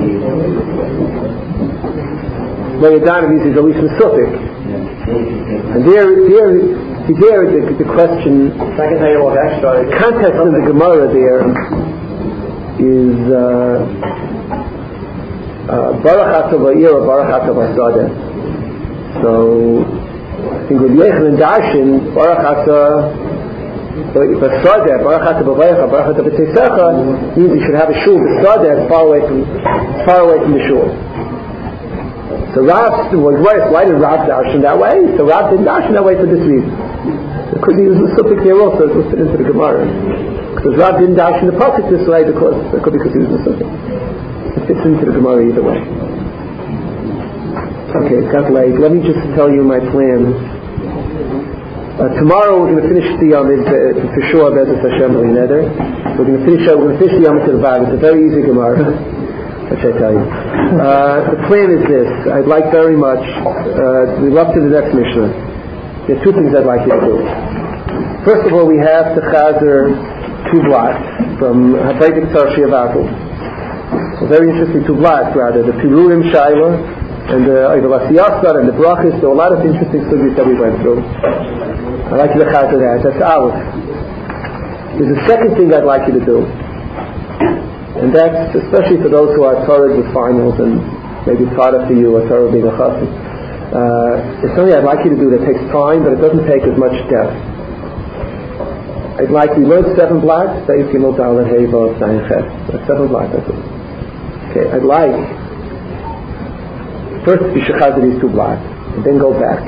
Speaker 1: Well, Yadana means he's at least Mesupik. And there, there, there the, the question, the context in the Gemara there is Baruch Atah Va'ir or Baruch Atah V'Sadeh. So, I think with Yechon and Darshan, Baruch Atah V'Sadeh, Baruch Atah B'Vayecha, Baruch Atah B'Teisecha means you should have a shul B'Sadeh far away from far away from the shul. So Rav was right. Why did Rav Darshan that way? So Rav didn't Darshan that way for this reason. It could be used in Suffolk here also. It was fit into the Gemara. Because Rav didn't Darshan the pasuk this way because it could be because he was in Suffolk. It fits into the Gemara either way. Okay, it's got late. Let me just tell you my plan. Uh, tomorrow we're going to finish the Yomid uh, for sure, Bezos Hashem Neder. We're going to finish. Uh, we're going to finish the Yomid to the Vav. It's a very easy Gemara, which I tell you. Uh, the plan is this. I'd like very much. Uh, we're up to the next Mishnah. There are two things I'd like you to do. First of all, we have to chazer two blocks from Habaydik Tzar Shiavatul. Very interesting two blocks, rather. The Pirurim Shaila and the Eivel Asiyasar and the Brachis. There were a lot of interesting studies that we went through. I'd like you to chazer that. That's Aleph. There's a second thing I'd like you to do. And that's especially for those who are Torah with finals and maybe Torah for you or Torah being a chassid. Uh, it's something I'd like you to do that takes time, but it doesn't take as much depth. I'd like you to learn seven blocks, Seif Gimel Dalet Hey Vav Zayin Ches. That's seven blocks, that's it. Okay, I'd like first you should chazer these two blocks, and then go back.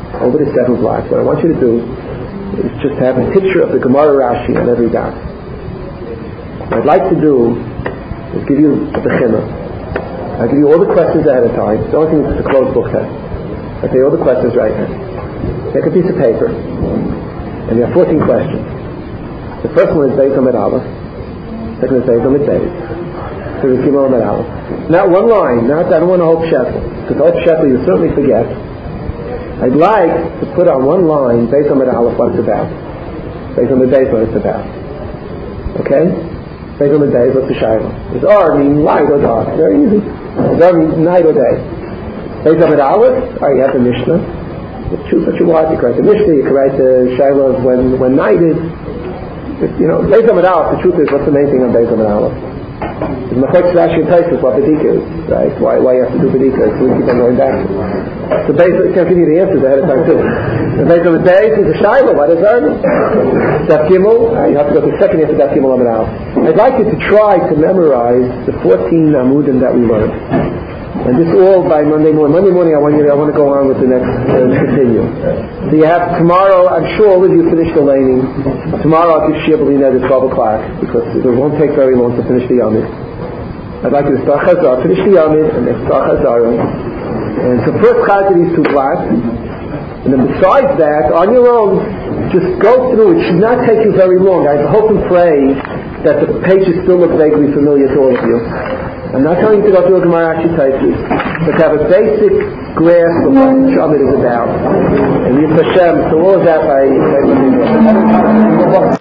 Speaker 1: over the seven blocks. What I want you to do is just have a picture of the Gemara Rashi on every dot. What I'd like to do is give you the Chimah. I'll give you all the questions ahead of time. The only thing is it's a closed book test. I'll tell you all the questions right now. Take a piece of paper, and you have fourteen questions. The first one is Beis Amid Aleph. Second is Beis Amid Beis. Third is Gimel Amid Aleph. Not one line. Not, I don't want to hope shekel. Because hope shekel you'll certainly forget. I'd like to put on one line Beis Amid Aleph what it's about. Beis Amid Beis what it's about. Okay? Beis Amid Beis what's the shayla? Is R mean light or dark? Very easy. Does R mean night or day? Beis Amid Aleph, alright, you have the Mishnah. You choose what you want. You can write the Mishnah, you can write the shayla when, when night is. If, you know, Beis Amid Aleph, the truth is, what's the main thing on Beis Amid Aleph? The Mechok Rashi and Taisus, what Bedika is, right? Why, why you have to do Bedika? So we keep on going back. So basically, I can't give you the answers ahead of time too. The Beis Amid Beis is a shayla. What is that? Daf Gimel. Uh, you have to go to the second answer, Daf Gimel Amid Aleph. I'd like you to try to memorize the fourteen Amudim that we learned. And this all by Monday morning. Monday morning, I want you to, I want to go on with the next, uh, continue. So you have tomorrow, I'm sure all of you finish the laning. Tomorrow I'll give Shir B'lina at twelve o'clock, because it won't take very long to finish the Yamid. I'd like you to start Chazar, finish the Yamid, and then start Chazar. And so first Chazar these two blocks. And then besides that, on your own, just go through. It should not take you very long. I hope and pray that the pages still look vaguely familiar to all of you. I'm not telling you to go through a Gemara Rashi Taisus, but to have a basic grasp of what Shabbat is about. And Yisrael Hashem, so all of that by, by